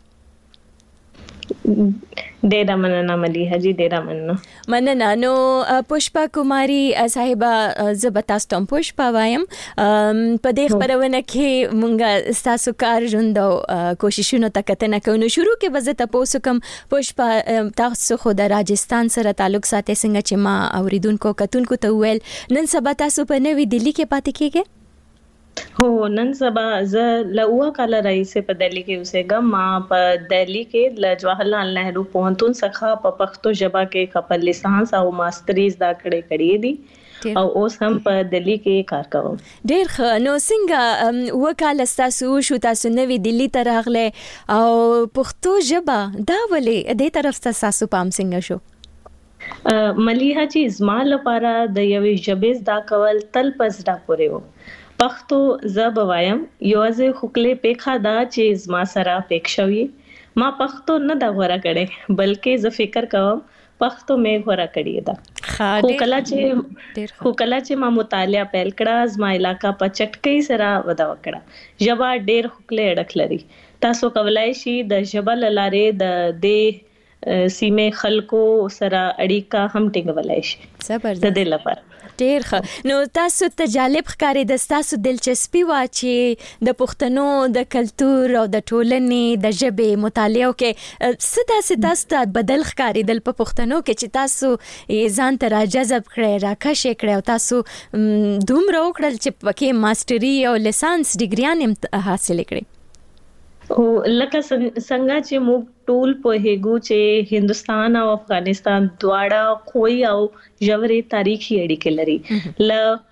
ډیره مننه ملیحه جی. ډیره مننه. مننه. نو پوشپا کماری صاحبه زه به تاسو ته پوشپا وایم. په دې خبرونه کې مونږ تاسو کار ژوند او کوششونو ته کتنه کوو. نو شروع کې به زه تاسو کوم پوشپا تاسو خو د راجستان سره تعلق ساتئ څنګه چې ما اوریدونکو کتونکو ته ویل نن سبا تاسو په نوی دلی کې پاتې کیږئ؟ هو نن سبا زه له اوه کال راځي په دلی کې اوسېږم. ما په دلی کې ل جواهر لال نهرو پوهنتون څخه په پښتو ژبه کې خپل لیسانس او ماستري زده کړې کړې دي او اوس هم په دلی کې کار کوم. ډېر ښه. نو څنګه اوه کال تاسو شو تاسو نوی دلی ته راغله او پښتو ژبه دا ولې دې طرف ته تاسو پام څنګه شو؟ ملیحه جی زما لپاره د یوې ژبې زده کول تل په زړه پورې و. پښتو زب وایم یوازې خپلې پیخه دا چې زما سره پیښ شوی. ما پښتو نه دا غوړه کړې بلکې زه فکر کوم پښتو مې غوړه کړې ده. خو کله چې خو کله چې ما مطالعه پیل کړه زما علاقہ په چټکۍ سره ودا وکړه. ژبه ډېر خپلې اړه لري. تاسو کولای شي د ژبه لاره د دې سیمه خلکو سره اړیکه هم ټینګولای شي. زبردست. د دې لپاره ډیر ښه. نو تاسو ته جالب ښکاري د تاسو دلچسپي وا چې د پښتنو د کلچر او د ټولنې د ژبې مطالعه کې څه داسې تاسو ته بدل ښکاري د پښتنو کې چې تاسو ځان ته راجذب کړئ راکښ کړئ او تاسو دومره وکړل چې پکې ماستري او لیسانس ډیګریان حاصل کړئ؟ او لکه څنګه چې موږ ټول په هیګو چې هندستان او افغانستان دواړه کوئی او ژورې تاریخي اړیکې لري.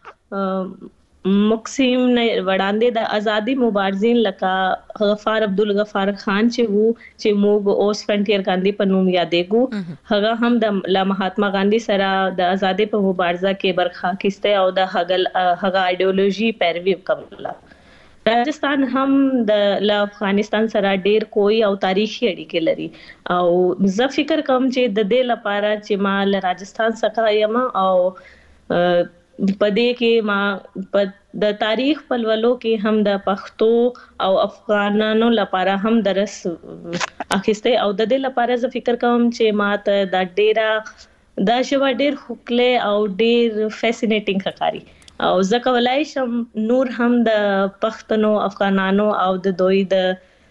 ل مقسم نه وړاندې د ازادي مبارزین لکه غفار عبدالغفار خان چې وو چې موږ اوس فرنټیر ګاندھی په نوم یادېګو هغه هم د مهاتما ګاندھی سره د ازادي په مبارزه کې برخه اخیسته او د هغه هغه ایډیولوژي پیروي وکړه. راجستان هم د افغانستان سره ډیر کوئی او تاریخي اړیکې لري او زه فکر کوم چې د دې لپاره چې ما له راجستان څخه یم او پدې کې ما د تاریخ په لولو کې هم د پښتو او افغانانو لپاره هم درس اخیسته او د دې لپاره زه فکر کوم چې ما ته د ډیره دا شوا ډیر خوکله او ډیر فیسینیټینګ ښکاري او زه کولای شم نور هم د پښتنو افغانانو او د دوی د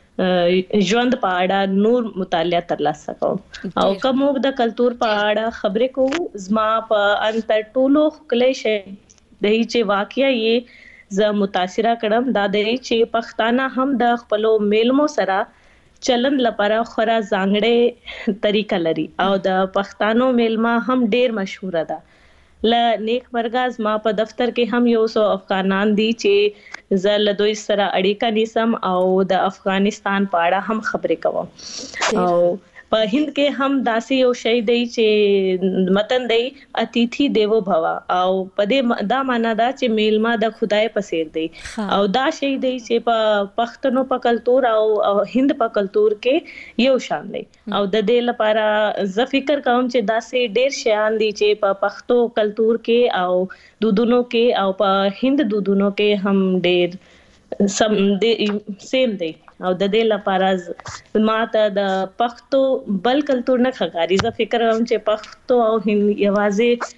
ژوند په اړه نور مطالعه ترلاسه کوم او کوم د کلچر په اړه خبرې کوم. زما په انتر ټولو خلک شي د هیڅ واقعیا یې ز متاثره کړم دا د چې پښتانه هم د خپل میلمو سره چلن لپاره خورا ځانګړې طریقه لري او د پښتانو میلما هم ډیر مشهور ده. ل نیک مرغاز ما په دفتر کې هم یو سو افغانان دي چې زل دوی سره اړیکه نیسم او د افغانستان په اړه هم خبرې کوم او په هند کې هم داسې یو شی دی چې متن دی اتیتھی دیوو بھوا او په دې دا معنا دا چې میلما د خدای په څیر دی او دا شی دی چې په پښتنو په کلچر او هند په کلچر کې یو شان دی او د دې لپاره زه فکر کوم چې داسې ډیر شیان دي چې په پښتو کلچر کې او دودونو کې او په هند دودونو کې هم ډیر سم دی سیم دی او د دې لپاره ماته د پښتو بل کلچر نه ښکاري. زه فکر کوم چې پښتو او هند یوازې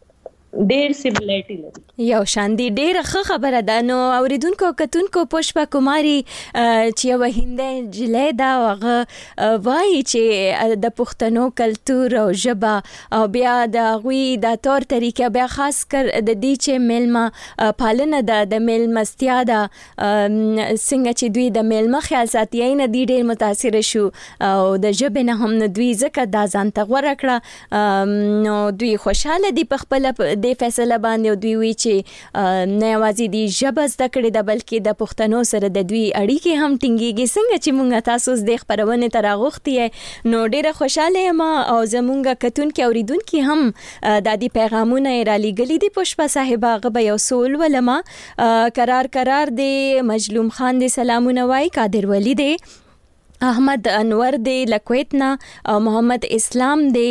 ډیر سیملریټی لري. یو شان دي. ډیر ښه خبره ده. نو اوریدونکو کتونکو پوشپا کماری چې یو هندۍ جلې دا هغه وایي چې د پښتنو کلچر او ژبه او بیا د غوي د تور طریقې بیا خاص کر د دې چې میلمه پالنه ده د میلمستیا ده څنګه چې دوی د میلمه خیال ساتي نه دی ډیر متاثر شو او د ژبې نه هم نه دوی ځکه دا ځان ته غوړه کړه نو دوی خوشاله دي په خپل د فیصله باندې دوی وی چې نه یوازې دی ژبه زده کړې ده بلکې د پښتنو سره د دوی اړیکې هم ټینګېږي. څنګه چې مونږ تاسو د خبرونه تر اغوختي نو ډیره خوشاله یم او زمونږ کتونکو اوریدونکو هم د دې پیغامونه را لېږلي دي. پوشپا صاحب هغه به یو سوال ولما قرار قرار دی مجلوم خان دی سلامونه وای قادر ولی دی احمد انور دی لکویتنا او محمد اسلام دی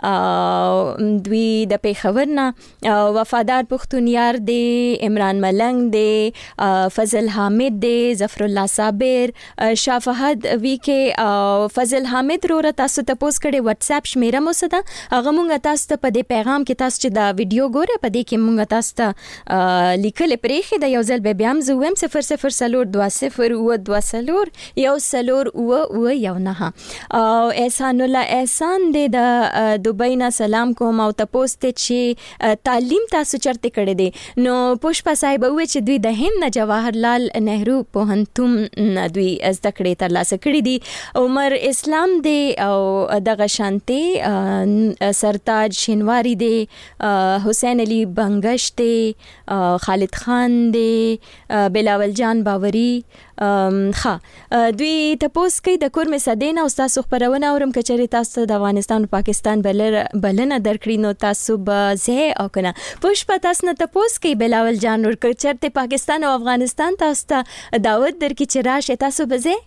دوی د پیښور نه وفادار پښتونیار دی عمران ملنګ دی فضل حامد دی ظفر الله صابر شاه فهد وی کې او فضل حامد رو تاسو ته پوس کړي واتس اپ شمیره مو صدا هغه مونږ تاسو ته په دې پیغام کې تاسو چې دا ویډیو ګوره په دې کې مونږ تاسو ته لیکل پرېخي د یو ځل به بیا هم زوم صفر صفر سلور دوه صفر و دوه سلور یو سلور و و یو نه او احسان الله احسان دې د دوبۍ نه سلام کوم او تاسو ته چې تعلیم تاسو چرته کړی دی نو پوشپا صاحب وی چې دوی د هند نه جواهرلال نهرو پوهنتون نه دوی زده کړې ترلاسه کړې دي. عمر اسلام دی او دغه شانتي سرتاج شینواری دی حسین علي بنگش دی خالد خان دی بلاول جان باوري ښه دوی تاسو کې د کور مې سدین او تاسو خبرونه اورم کچري تاسو د افغانستان او پاکستان بلر بلنه درکړي نو تاسو به زه او کنه پوښ پتا تاسو نه تاسو کې بلاول جان ور کچرته پاکستان او افغانستان تاسو ته دعوت درکې چې راشه تاسو به زه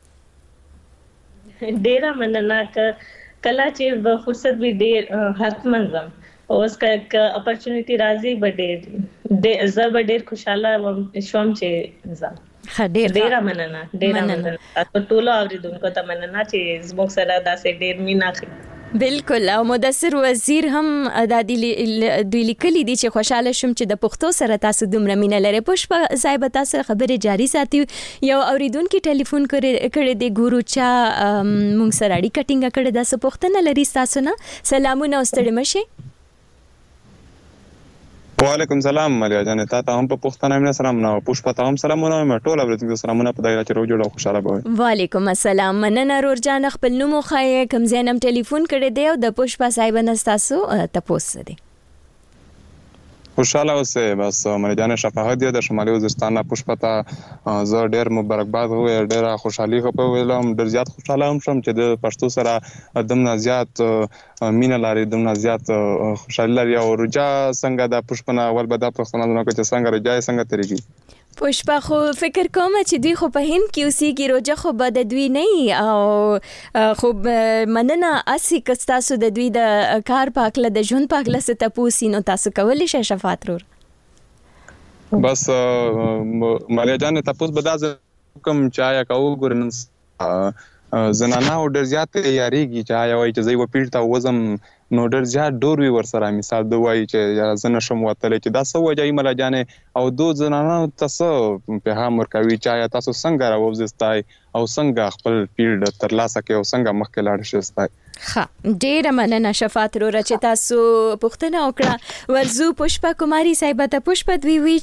ډیره مننه کله چې به فرصت وي ډیر حتمن زم اوس کا اپورچونټی راځي به ډیر زه به ډیر خوشاله شوم چې زم ډیر مننه ډیر مننه تاسو ټول اوریدونکو ته مننه چې زموږ سره داسې ډیر مینا کړی. بالکل او مدثر وزیر هم د دوی لیکلي دي چې خوشاله شوم چې د پښتو سره تاسو دومره مینه لرئ. پښپا صاحب تاسو خبرې جاری ساتي. یو اوریدونکو ټلیفون کړی دی ګورو چا مونږ سره اړیکه ټینګه کړې ده. څه پوښتنه لري تاسو نه؟ سلامونه ستړي مشه. وعلیکم سلام ملیا جان ته ته هم په پښتنه مې سلام نه پښپا ته هم سلامونه مې ټول اوریدونکو سلامونه په دایره چې رو جوړه خوشاله به. وعلیکم السلام مننه رور جان خپل نوم خو کوم زینم ټلیفون کړی دی او د پښپا صاحب نستاسو تاسو دی خوشاله اوسه. بس ملیا جان شفاعت دی د شمالي وزیرستان پښپا ته زه ډیر مبارکباد وې ډیر خوشحالي خو ویلم ډیر زیات خوشاله هم شم چې د پښتو سره دمنا زیات مینه لري دمنا زیات خوشحالي لري او رجا څنګه د پښپنا ول بدا پښتنه نو کې څنګه رجا څنګه ترېږي. پښپا خو فکر کوم چې دوی خو په هند کې اوسېږي روجه خو به د دوی نه او خو مننه اسی که تاسو د دوی د کار پاکله د ژوند پاکله څه تاسو نو تاسو کولی شئ شفاعت رور. بس مالیا جان تاسو به دا کوم چایا کوو ګورنس زنانه او ډیر زیات یاریږي چې آیا وای چې زوی و پیړ ته وزم نو ډیر زیات ډور وی ور سره مثال دوی وای چې زنه شم وتل چې دا سو وجای مل جانې او دو زنانه تاسو په هم ورکوي چې آیا تاسو څنګه راوځستای او څنګه خپل پیړ تر لاسه کې او څنګه مخکې لاړ شئ. ها ډیر مننه شفاعت رور چې تاسو پوښتنه وکړه. ورزو پښپا کماری صاحب ته پښپا دوی وی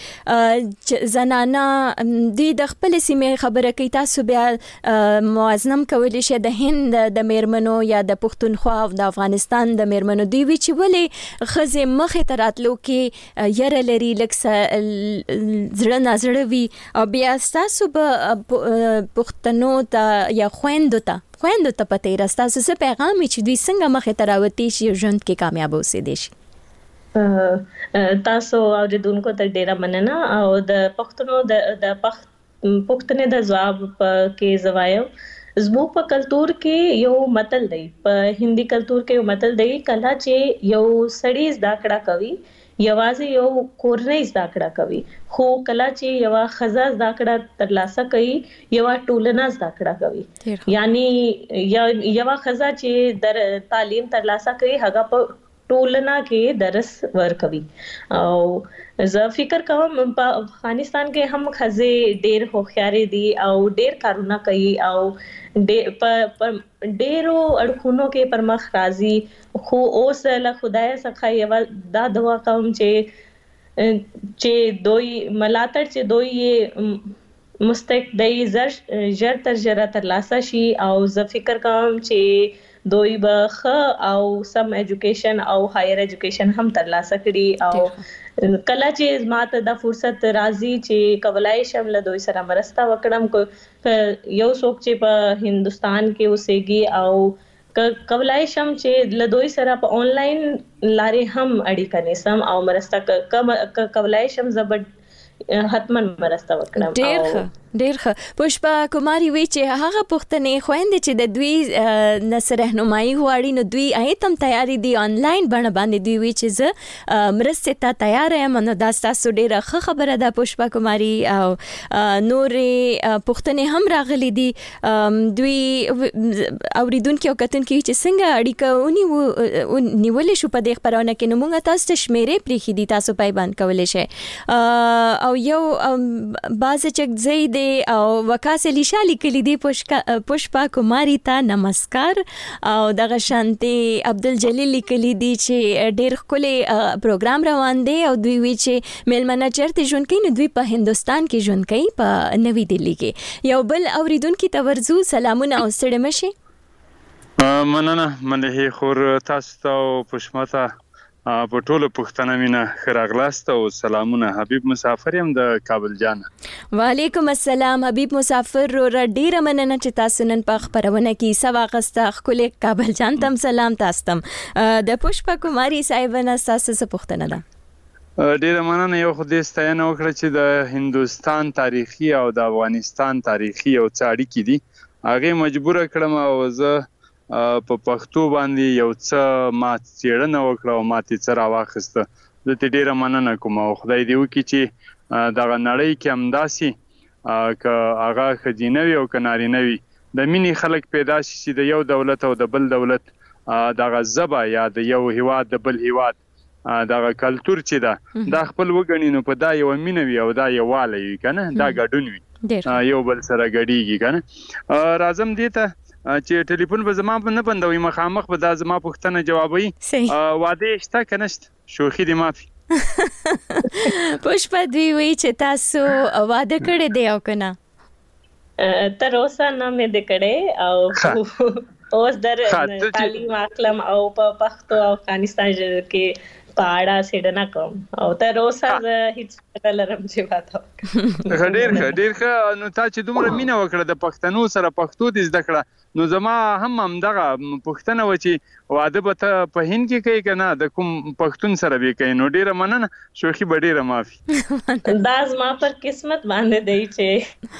چې زنانه دوی د خپل سیمې خبره کوي تاسو بیا موازنم کولی شئ د هند د میرمنو یا د پښتونخوا او د افغانستان د میرمنو دوی وی چې ولې خزه مخې تراتلو کې یره لري لکه زړه نظر وی او بیا تاسو به پښتنو ته یا خويندو ته خويندو ته پته راستا څه پیغام چې دوی څنګه مخې ته راوتی شي ژوند کې کامیاب اوسې دي شي. تاسو اوریدونکو ته ډیره مننه او د پښتنو د د پښتنې د جواب کې زوایم زموږ په کلچر کې یو متل دی په هندي کلچر کې یو متل دی کله چې یو سړی زده کړه کوي یوازې یو کورنۍ زده کړه کوي خو کله چې یو خزا زده کړه ترلاسه کوي یو ټولنه زده کړه کوي یعنی یو خزا چې در تعلیم ترلاسه کوي هغه په ټولنه کې درس ورکوي. او زه فکر کوم په افغانستان کې هم خزه ډېر هوښیارې دي او ډېر کارونه کوي او په ډېرو اړخونو کې پرمخ راځي خو اوس له خدای څخه یو دا دعا کوم چې چې دوی ملاتړ چې دوی مستقدی زر ژر تر ژره ترلاسه شي او زه فکر کوم چې دوی به ښه او سم ایجوکیشن او هایر ایجوکیشن هم ترلاسه کړي او کله چې ماته د فرصت راځي چې کولای شم له دوی سره مرسته وکړم کو یو څوک چې په هندستان کې اوسېږي او کولای شم چې له دوی سره په آنلاین لارې هم اړیکه نیسم او مرسته کولای شم زبر حتما مرسته وکړم. ډیر ښه ډیر ښه. پښپا کماری وی چې هغه پښتنې خويندې چې د دوی نصر رهنمایي غواړي نو دوی ایتم تیاری دي آنلاین باندې باندې دوی وی چې زه مرسته ته تیار یم نو دا تاسو ډیره ښه خبره ده پښپا کماری او نورې پښتنې هم راغلي دي دوی اوریدونکو کتونکو چې څنګه اړیکه ونی نیولې شو په دې خبرونه کې نو موږ تاسو ته شمیرې پریخي دي تاسو پایبند کولای شئ او یو باز چک زید او وکاسه لیشالي کلی دی پښپا کماری ته نمسکار او دغه شانتي عبدالجلیل کلی دی چې ډیر خولي پروګرام روان دی او دوی وی چې ملمنه چرته ژوند کوي نو دوی په هندستان کې ژوند کوي په نوی دلی کې یو بل اوریدونکو ته ورزو سلامونه او ستړي مشه. مننه ملهي خور تاسو ته پښماته په ټولو پښتنه مینا خراغلاست او سلامونه حبیب مسافر يم د کابل جان. وعلیکم السلام حبیب مسافر رو ډیره مننه چې تاسو نن په خبرونه کې سواغسته خپل کابل جان تم سلام تاسو تم د پښپا کماری صاحب نه تاسو څه پښتنه ده. ډیره مننه یو خو دې ستاینه وکړه چې د هندستان تاریخي او د افغانستان تاریخي او څاړي کې دي هغه مجبور کړم او زه په پښتو باندې یو څه ما څېړنه وکړه او ما ته څه راواخسته زه ته ډیره مننه کوم او خدای دې وکړي چې دغه نړۍ کې همداسي ک هغه خزینه وي او کنارینه وي د مینې خلک پیدا شي چې د یو دولت او د بل دولت دغه ژبه یا د یو هیواد د بل هیواد دغه کلچر چې ده دا خپل وګڼي نو په دا یو مینه وي او دا یووالی وي کنه دا ګډون وي یو بل سره ګډیږي کنه راځم دې ته چې ټلیفون به زما نه بندوي مخامخ به دا زما پوښتنه جوابوي واده شته که نشته شوخي دې معافي پوشپا دوی وی چې تاسو واده کړی دی او که نه تر اوسه نه مې د کړی او اوس در تعلیم اخلم او په پښتو او افغانستان کې په اړه څېړنه کوم او تر اوسه زه هیڅ پته لرم چې واده وکړم ډېر ښه ډېر ښه نو تا چې دومره مینه وکړه د پښتنو سره پښتو دې زده کړه نو زما هم همدغه پوښتنه وه چې واده به ته په هند کې کوې که نه د کوم پښتون سره به کوې نو ډېره مننه شوخي به ډېره معافي دا زما پر قسمت باندې دی چې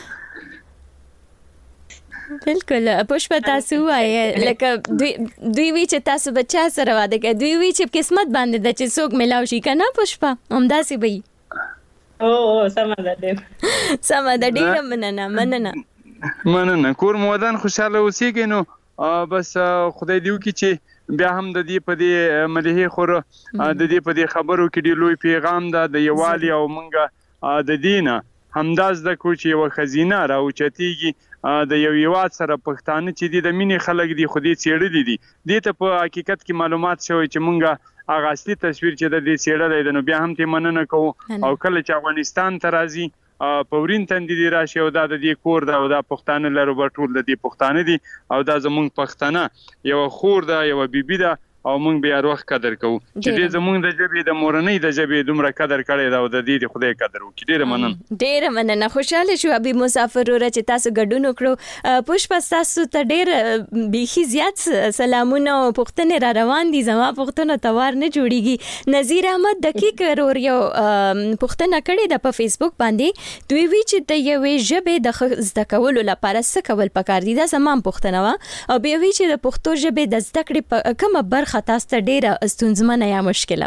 بالکل پوشپا تاسو وایې لکه دوی دوی وی چې تاسو بچا سره واده کوي دوی وی چې قسمت باندې د چې څوک ملاو شي کنه پوشپا همداسې وي او سم ده ډېر سم ده ډېر مننه مننه مننه کور مودان خوشاله اوسېږئ نو بس خدای دې وکړي چې بیا هم د دې په دې ملحې خوره د دې په دې خبرو کې ډېر لوی پیغام ده د یووالي او موږ د دې نه همدا زده کړو چې یوه ښځینه راوچتېږي د یو هیواد سره پښتانه چې دي د مینې خلک دي خو دې څېړلي دي دې ته په حقیقت کې معلومات شوی چې موږ هغه اصلي تصویر چې د دې څېړلی دی نو بیا هم ترې مننه کوو او کله چې افغانستان ته راځي په ورین تندي دې راشي او دا د دې کور ده او دا پښتانه لرو به ټول د دې پښتانه دي او دا زموږ پښتنه یوه خور ده یوه بیبي ده او موږ بیا روح قدر کوو چې دې زموږ د ژبې د مورنۍ د ژبې دومره قدر کړی ده او د دې د خدای قدر وکړي ډېره مننه ډېره مننه خوشحاله شو ابي مسافر وروره چې تاسو ګډون وکړو پوشپا تاسو ته ډېر بیخي زیات سلامونه او پوښتنې را روان دي زما پوښتنو ته وار نه جوړیږي نذیر احمد دقیق ورور یو پوښتنه کړې ده په فیسبوک باندې دوی وی چې د یوې ژبې د زده کولو لپاره څه کول پکار دي دا زما پوښتنه وه او بیا وی چې د پښتو ژبې د زده کړې کومه برخه خاص ته ډیره ستونزمنه یا مشکله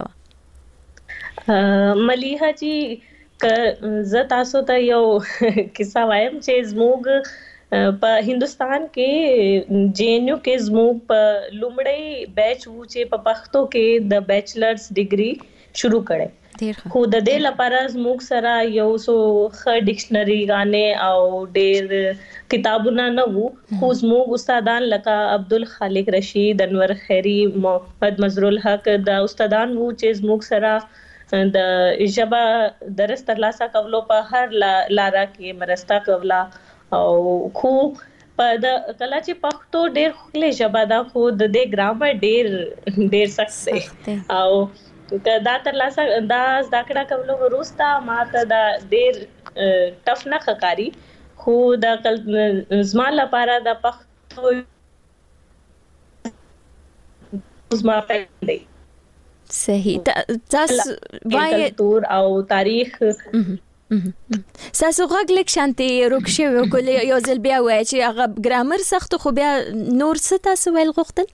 وه ملیحه جی ک ز تاسو ته یو کیسه وایم چې زموږ په هندستان کې جے این یو کې زموږ په لومړی بیچ وو چې په پښتو کې د بیچلرز ډیګري شروع کړي خو د دې لپاره زموږ سره یو څو ښه ډکشنري غانې او ډېر کتابونه نه وو خو زموږ استادان لکه عبدالخالق رشید انور خیری محمد مظهر الحق د استادان وو چې زموږ سره د ژبه درس ترلاسه کولو په هر لاره کې مرسته کوله او خو په د کله چې پښتو ډېر ښکلې ژبه ده خو د دې ګرامر ډېر ډېر سخت دی او دا ترلاسه دا زده کړه کولو وروسته ما ته دا ډېر ټف نه ښکاري خو د زما لپاره د پښتو زما پیل دی صحیح تاسو وایي کلتور او تاریخ ساسو غږ لیک شانتي روک شوی کول یو ځل بیا وایي چې هغه ګرامر سخت خو بیا نور څه تاسو ویل غوښتل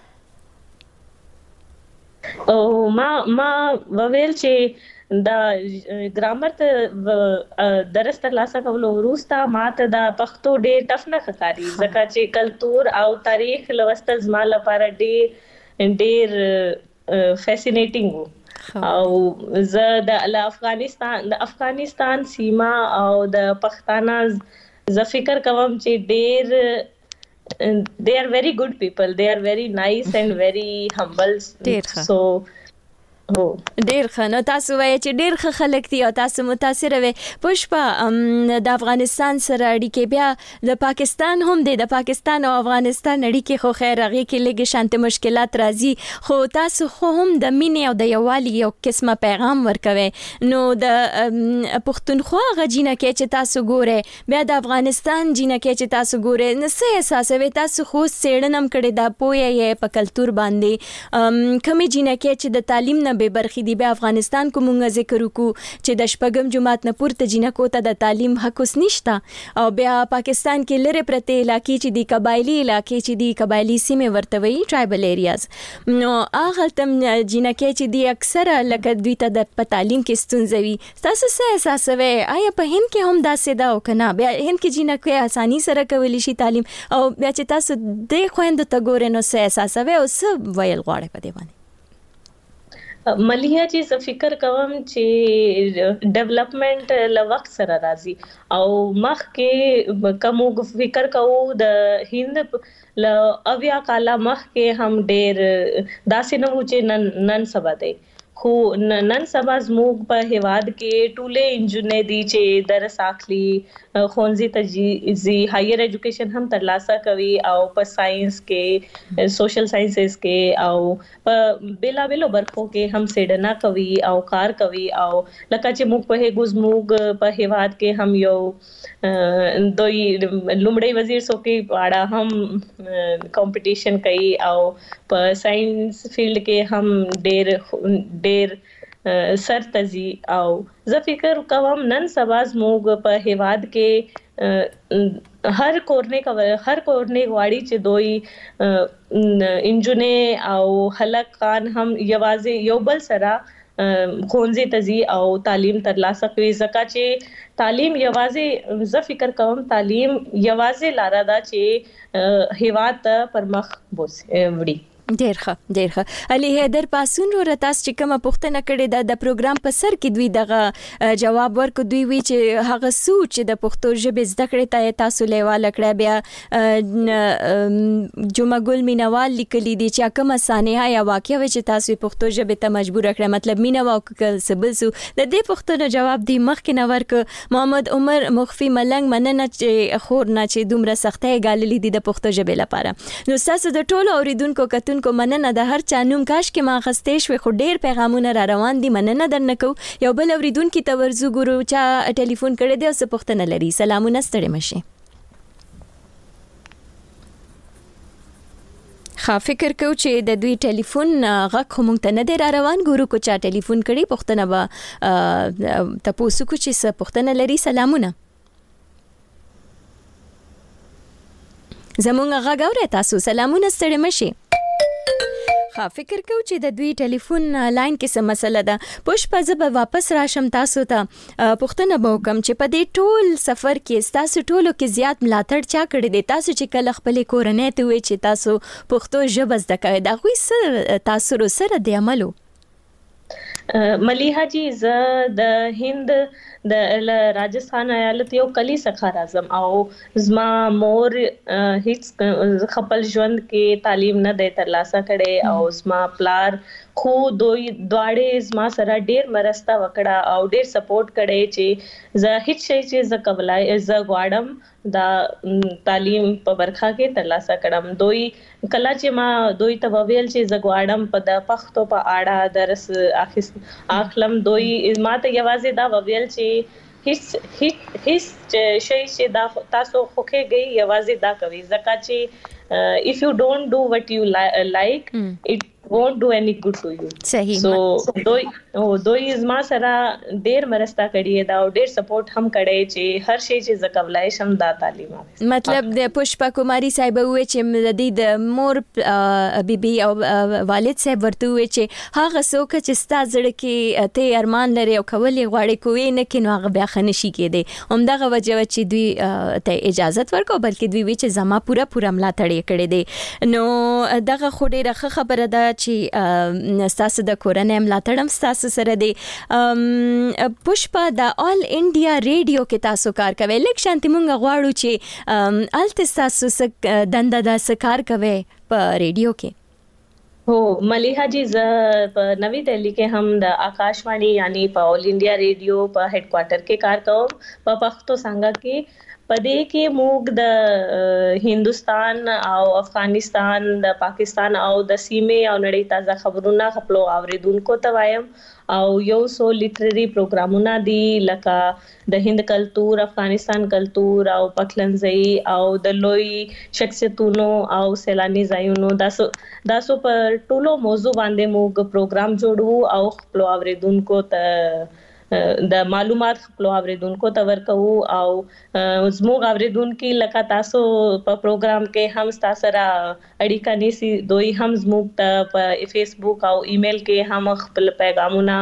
او ما ما وویل چې دا ګرامر ته درس ترلاسه کولو وروسته ما ته د پښتو ډېر ټف نه ښکاري ځکه چې کلتور او تاریخ لوستل زما لپاره ډېر ډېر فیسینیټینګ وو او زه د افغانستان د افغانستان سیما او د پښتانه زه فکر کوم چې ډېر they are very good people they are very nice and very humble so ډیر ښه نو تاسو وایئ چې ډیر ښه خلک دي او تاسو متاثره وئ پوشپا د افغانستان سره اړیکې بیا د پاکستان هم دی د پاکستان او افغانستان اړیکې خو خیر هغې کې لږې شانتې مشکلات راځي خو تاسو خو هم د مینې او د یووالي یو قسمه پیغام ورکوئ نو د پښتونخوا هغه جینکې چې تاسو ګورئ بیا د افغانستان جینکې چې تاسو ګورئ نو څه احساسوئ تاسو خو څېړنه هم کړې ده پوهه یې په کلتور باندې کومې جینکې چې د تعلیم نه به برخې دی. به افغانستان کو مونږ ذکر وکړو چې د شپږم جماعت نه پورته جنکو ته د تعلیم حق اوس نشته او بیا پاکستان کې لره پرته علاقې چې دی قبایلی علاقې چې دی قبایلی سیمه ورته وي ټرایبل ایریاز نو هغه تم جنکې چې دی اکثره لکه دوی ته د تعلیم کې ستونزه وي. تاسو څه احساس وي آیا په هند کې هم داسې ده او کنه بیا هند کې جنکې اساني سره کولی شي تعلیم او بیا چې تاسو د خويندو ته ګورئ نو څه احساس وي او څه ویل غواړي په دې باندې؟ مليها چې ز فکر کوم چې ډیولپمنٹ له وخت سره راځي او مخ کې کوم فکر کوو د هند له اویا کاله مخ کې هم ډېر داسې نه و چې نن نن سبا دی خو نن سبا زموږ په هواد کې ټوله انجینر دي چې درس اخلي خونځي ته زی هایر ایجوکیشن هم ترلاسه کوي او په ساينس کې سوشل ساينسز کې او په بیلا بیلو برخو کې هم سیډنا کوي او کار کوي او لکه چې موږ په ګزموږ په هواد کې هم یو دوی لومړی وزیر سو کې اړه هم کمپټیشن کوي او په ساينس فیلډ کې هم ډېر ډېر سر تزي او زه فکر کوم نن سبا زموږ په هواد کې هر کورنه کا هر کورنه واړی چې دوی انجینر او خلقان هم یوازې یو بل سره خونځي تزي او تعلیم ترلاسه کوي. ځکه چې تعلیم یوازې زه فکر کوم تعلیم یوازې لاره ده چې هواد ته پرمخ وړي. ډیر ښه ډیر ښه. علي حیدر پاسون رو تاسو چې کومه پوښتنه کړې ده د پروګرام په سر کې دوی دغه جواب ورکړ. دوی وی چې هغه سوچ د پښتو ژبې زده کړې ته تاسو لیواله کړه. بیا جمعه ګل مینوال لیکلي دي چې کومه سانحه یا واقعه و چې تاسو پښتو ژبې ته مجبور کړه مطلب مینوا او سبل سو د دې پښتنو جواب دی مخکې نه ورک. محمد عمر مخفي ملنګ مننه چې خور نه چې دومره سختۍ ګاللې دي د پښتو ژبې لپاره. نو تاسو د ټولو اوریدونکو کتون کو مننه د هر چا نوم کاش کې ما خستې شوې خو ډېر پیغامونه را روان دي مننه درنه کو. یو بل اوریدونکو ته ورزو ګورو چې ټلیفون کړی دی او څه پوښتنه لري. سلامونه ستړي مشي. خا فکر کو چې د دوی ټلیفون غږ خو مونږ ته نه دی را روان. ګورو کو چا ټلیفون کړي پوښتنه به تاسو کو چې څه پوښتنه لري. سلامونه زمونږ غږ اورئ تاسو. سلامونه ستړي مشي. خا فکر کو چې د دوی ټلیفون لاین کې څه مسله ده. پښپا زه به واپس راشم تاسو ته پوښتنه به وکم چې په دې ټول سفر کې تاسو ټولو کې زیات ملاتړ چا کړی دی؟ تاسو چې کله خپل کورنۍ ته وی چې تاسو پښتو ژبه زده کوئ دا غوي سره تاسو سره د عملو؟ مليها جی ز د هند د راجستان ایالت یو کلی څخه راځم او زما مور هیڅ خپل ژوند کې تعلیم نه دی ترلاسه کړي او زما پلار خو دوی دواړه زما سره ډیر مرسته وکړه او ډیر سپورټ کړي چې زه هیڅ شي چې ز قبلای ز غواړم دا تعلیم په برخه کې ترلاسه کړم. دوی کله چې ما دوی ته وویل چې ز غواړم په د پښتو په اړه درس اخیست اخلم دوی ما ته یوازې دا وویل چې هیڅ هیڅ هیڅ شي چې دا تاسو خوخه گئی یوازې دا کوي. ځکه چې if you don't do what you like it won't do any good to you. صحیح. so دوی او دوی زما سره ډیر مرسته کړي دا او ډیر سپورټ هم کړي چې هر شي چې زکولای شم دا تعلیم اوس مطلب د پښپا کوماری صاحب وې چې د دې مور بیبي او والد صاحب ورته وې چې هغه څوک چې ستاسو زړه کې ته ارمان لري او کولې غواړي کوی نه کینو هغه بیا خنشي کېده همدغه وجه چې دوی ته اجازه ورکو بلکې دوی وې چې زما پورا پورا ملاتړ کړي دي. نو دغه خو ډیره خبره ده چې تاسو د کورنۍ ملاتړم تاسو سره دی. پښپا د آل انډیا ریډیو کې تاسو کار کوي لکه شانتي مونږ غواړو چې الته تاسو دنده د سکار کوي په ریډیو کې. هو مليها جی ز په نوی دہلی کې هم د آکاشوانی یعنی په آل انډیا ریډیو په هډ کوارټر کې کار کوم په پښتو څنګه کې پدې کې موږ د هندستان او افغانستان د پاکستان او د سیمې او نړۍ تازه خبرونه خپل اوریدونکو ته وایم او یو سو لیټرري پروګرامونه دي لکه د هند کلتور افغانستان کلتور او پخلنځي او د لوی شخصیتونو او سیلاني ځایونو داسو داسو پر ټولو موضوع باندې موږ پروګرام جوړو او خپل اوریدونکو ته د معلومات خپل اوریدونکو ته ورکو او زموږ اوریدونکو لکه تاسو په پروګرام کې هم تاسو را اړیکه نیسی دوی هم زموږ ته په فیسبوک او ایمیل کې هم خپل پیغامونه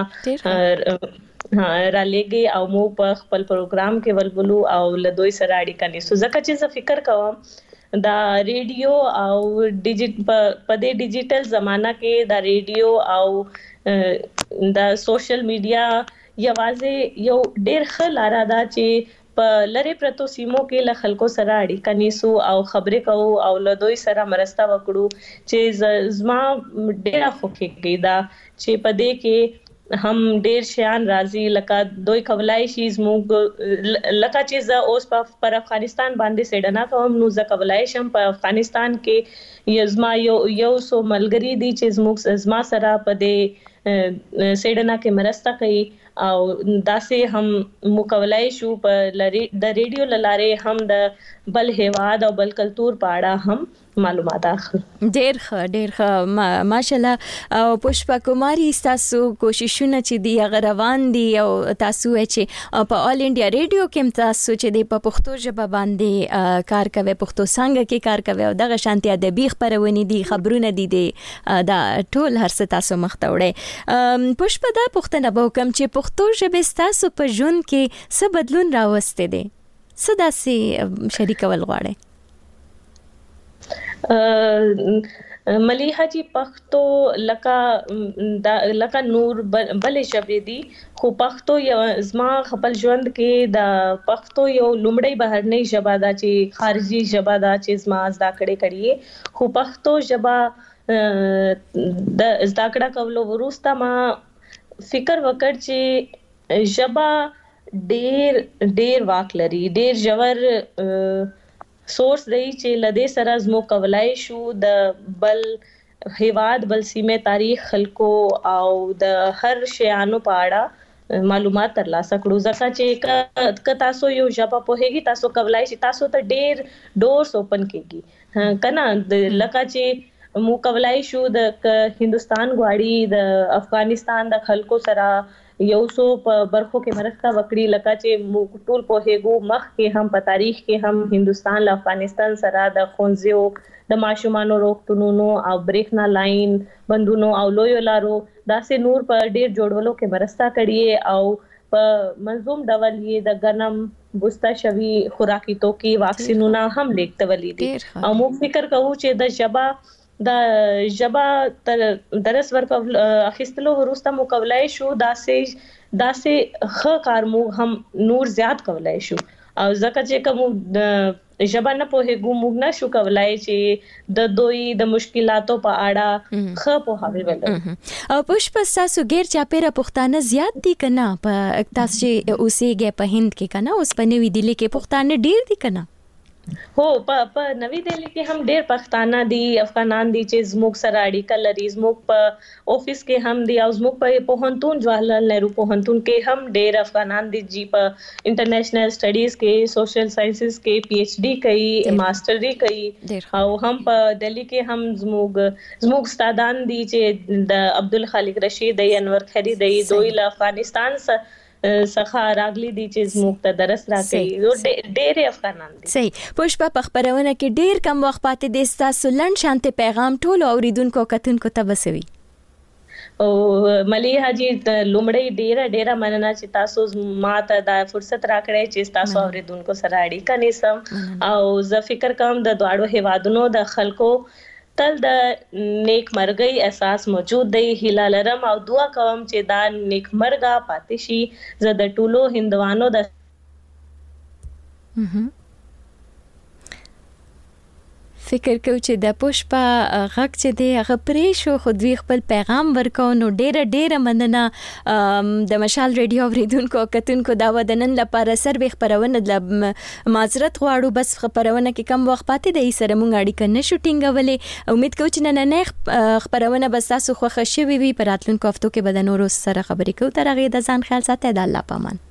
را لګي او مو په خپل پروګرام کې ولولو او له دوی سره اړیکه نیسو ځکه چې زه فکر کوم دا ریډیو او ډیجیټ په دې ډیجیټل زمانہ کې دا ریډیو او دا سوشل میډیا یوازې یو ډېر ښه لاره ده چې په لری پرتو سیمو کې له خلکو سره اړیکه نیسو او خبرې کوو او له دوی سره مرسته وکړو چې زما ډېر خوښیږي دا چې په دې کې هم ډېر شیان راځي لکه دوی کولای شي زموږ لکه چې زه اوس پر افغانستان باندې سیډنا کوم نو زه کولای شم په افغانستان کې یزما یو یو سو ملګری دي چې زموږ زما سره په دې سیډنا کې مرسته کوي او داسې هم مکولای شو په د ریډیو لاره هم د بل هیواد او بل کلتور په اړه هم معلومات اخلو. ډیر ښه ډیر ښه ماشاءالله او پشپا کماری تاسو کوششونه چې دی هغه روان دي او تاسو چې په آل انډیا ریډیو کې تاسو چې دی په پښتو ژبه باندې کار کوي پښتو څنګه کې کار کوي او دغه شانتي ادبي خبرونه دي خبرونه دي دا ټول هر څه تاسو مخته وړي. پشپا دا پښتنه به کوم چې پښتو ژبه تاسو په ژوند کې څه بدلون راوسته دي څه داسې شریکول غواړي؟ ملیحه جی پښتو لکه لکه نور بلې ژبې دي خو پښتو یو زما خپل ژوند کې د پښتو یو لومړی بهرنۍ ژبه ده چې خارجي ژبه ده چې زما زده کړې کړې خو پښتو ژبه د زده کړه کولو وروسته ما فکر وکړ چې ژبه ډېر ډېر واک لري ډېر ژور سورس دی چې لدې سره زمو کولای شو د بل هیواد بل سیمه تاریخ خلکو او د هر شیانو په اړه معلومات ترلاسه کړو ځکه چې ک تاسو یو ژبه په هیږي تاسو کولای شي تاسو ته ډېر ډورس اوپن کیږي کنه د لکه چې مو کولای شو د هندستان غواړي د افغانستان د خلکو سره یو سو په برخو کې مرسته وکړي لکه چې موږ ټول په هیګو مخ کې هم په تاریخ کې هم هندستان له افغانستان سره د خونځو د ماشومانو روغتونونو او بریښنا لاین بندونو او لویو لارو داسې نور په ډیر جوړولو کې مرسته کړي او په منظوم ډول یې د غنم بوستا شوی خوراکي توکي واکسینونه هم لیکتولې دي او موږ فکر کوو چې د ژبه د ژبه تر درس ورکول اخیستلو وروسته مو کولای شو داسې داسې ښه کار مو هم نور زیات کولای شو او ځکه چې کوم ژبه نه پوهیږو موږ نه شو کولای چې د دوی د مشکلاتو په اړه ښه پوهاوی ولرو. او پښپ تاسو غیر چا پیره پښتانه زیات دي کنه په تاسو چې اوسېږي په هند کې کنه اوس په نوې دلی کې پښتانه ډیر دي کنه؟ هو په په نوې دلی کې هم ډېر پښتانه دي افغانان دي چې زموږ سره اړیکه لري زموږ په آفیس کې هم دي او زموږ په پوهنتون جواهرلال نهرو پوهنتون کې هم ډېر افغانان دي چې په انټرنیشنل سټډیز کې سوشل ساينسز کې پی ایچ ډي کوي ماستري کوي او هم په دلی کې هم زموږ زموږ استادان دي چې د عبدالخالق رشید دی انور خیری دی دوی له افغانستان سره څخه راغلي دي چې زموږ ته درس راکړي ډېر افغانان دي. صحیح پښپا په خبرونه کې ډېر کم وخت پاتې دي تاسو لند شانته پیغام ټول اوریدونکو کتونکو ته بسوي. او ملیحه جی لومړی ډیره ډیره مننه چې تاسو ماته دا فرصت راکړی چې تاسو اوریدونکو سره اړیکه نیسم او زه فکر کوم د دواړو هیوادونو د خلکو تل د نیک مرګي احساس موجود دی هیله لرم او دعا کوم چې دا نیک مرګه پاتې شي زه د ټولو هندوانو د فکر کوم چې د پښپا غږ چې دی هغه پرې شو خو دوی خپل پیغام ورکو نو ډیره ډیره مننه د مشال ریډیو اوریدونکو کتونکو دا ودنن لپاره سروي خبرونه د معذرت غواړو بس خبرونه کې کم وخت پاتې دی سره مونږ اړیکه نشو ټینګولې امید کوم چې نن نه خبرونه بس تاسو خوښ شوي وي پر راتلونکو هفتو کې به د نورو سره خبرې کوو تر هغه د ځان خیال ساتئ د الله پامان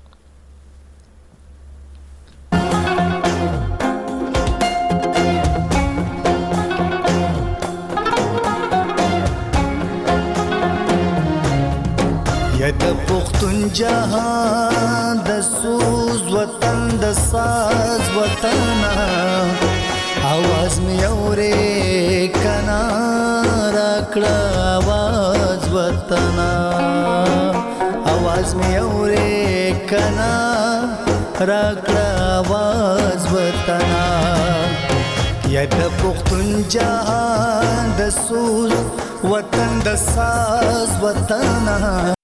یا د پښتون جهان د سوز وطن د ساز وطن आवाज می اورې کنا راکړه आवाज وطن आवाज می اورې کنا راکړه आवाज وطن یا د پښتون جهان د سوز وطن د ساز وطن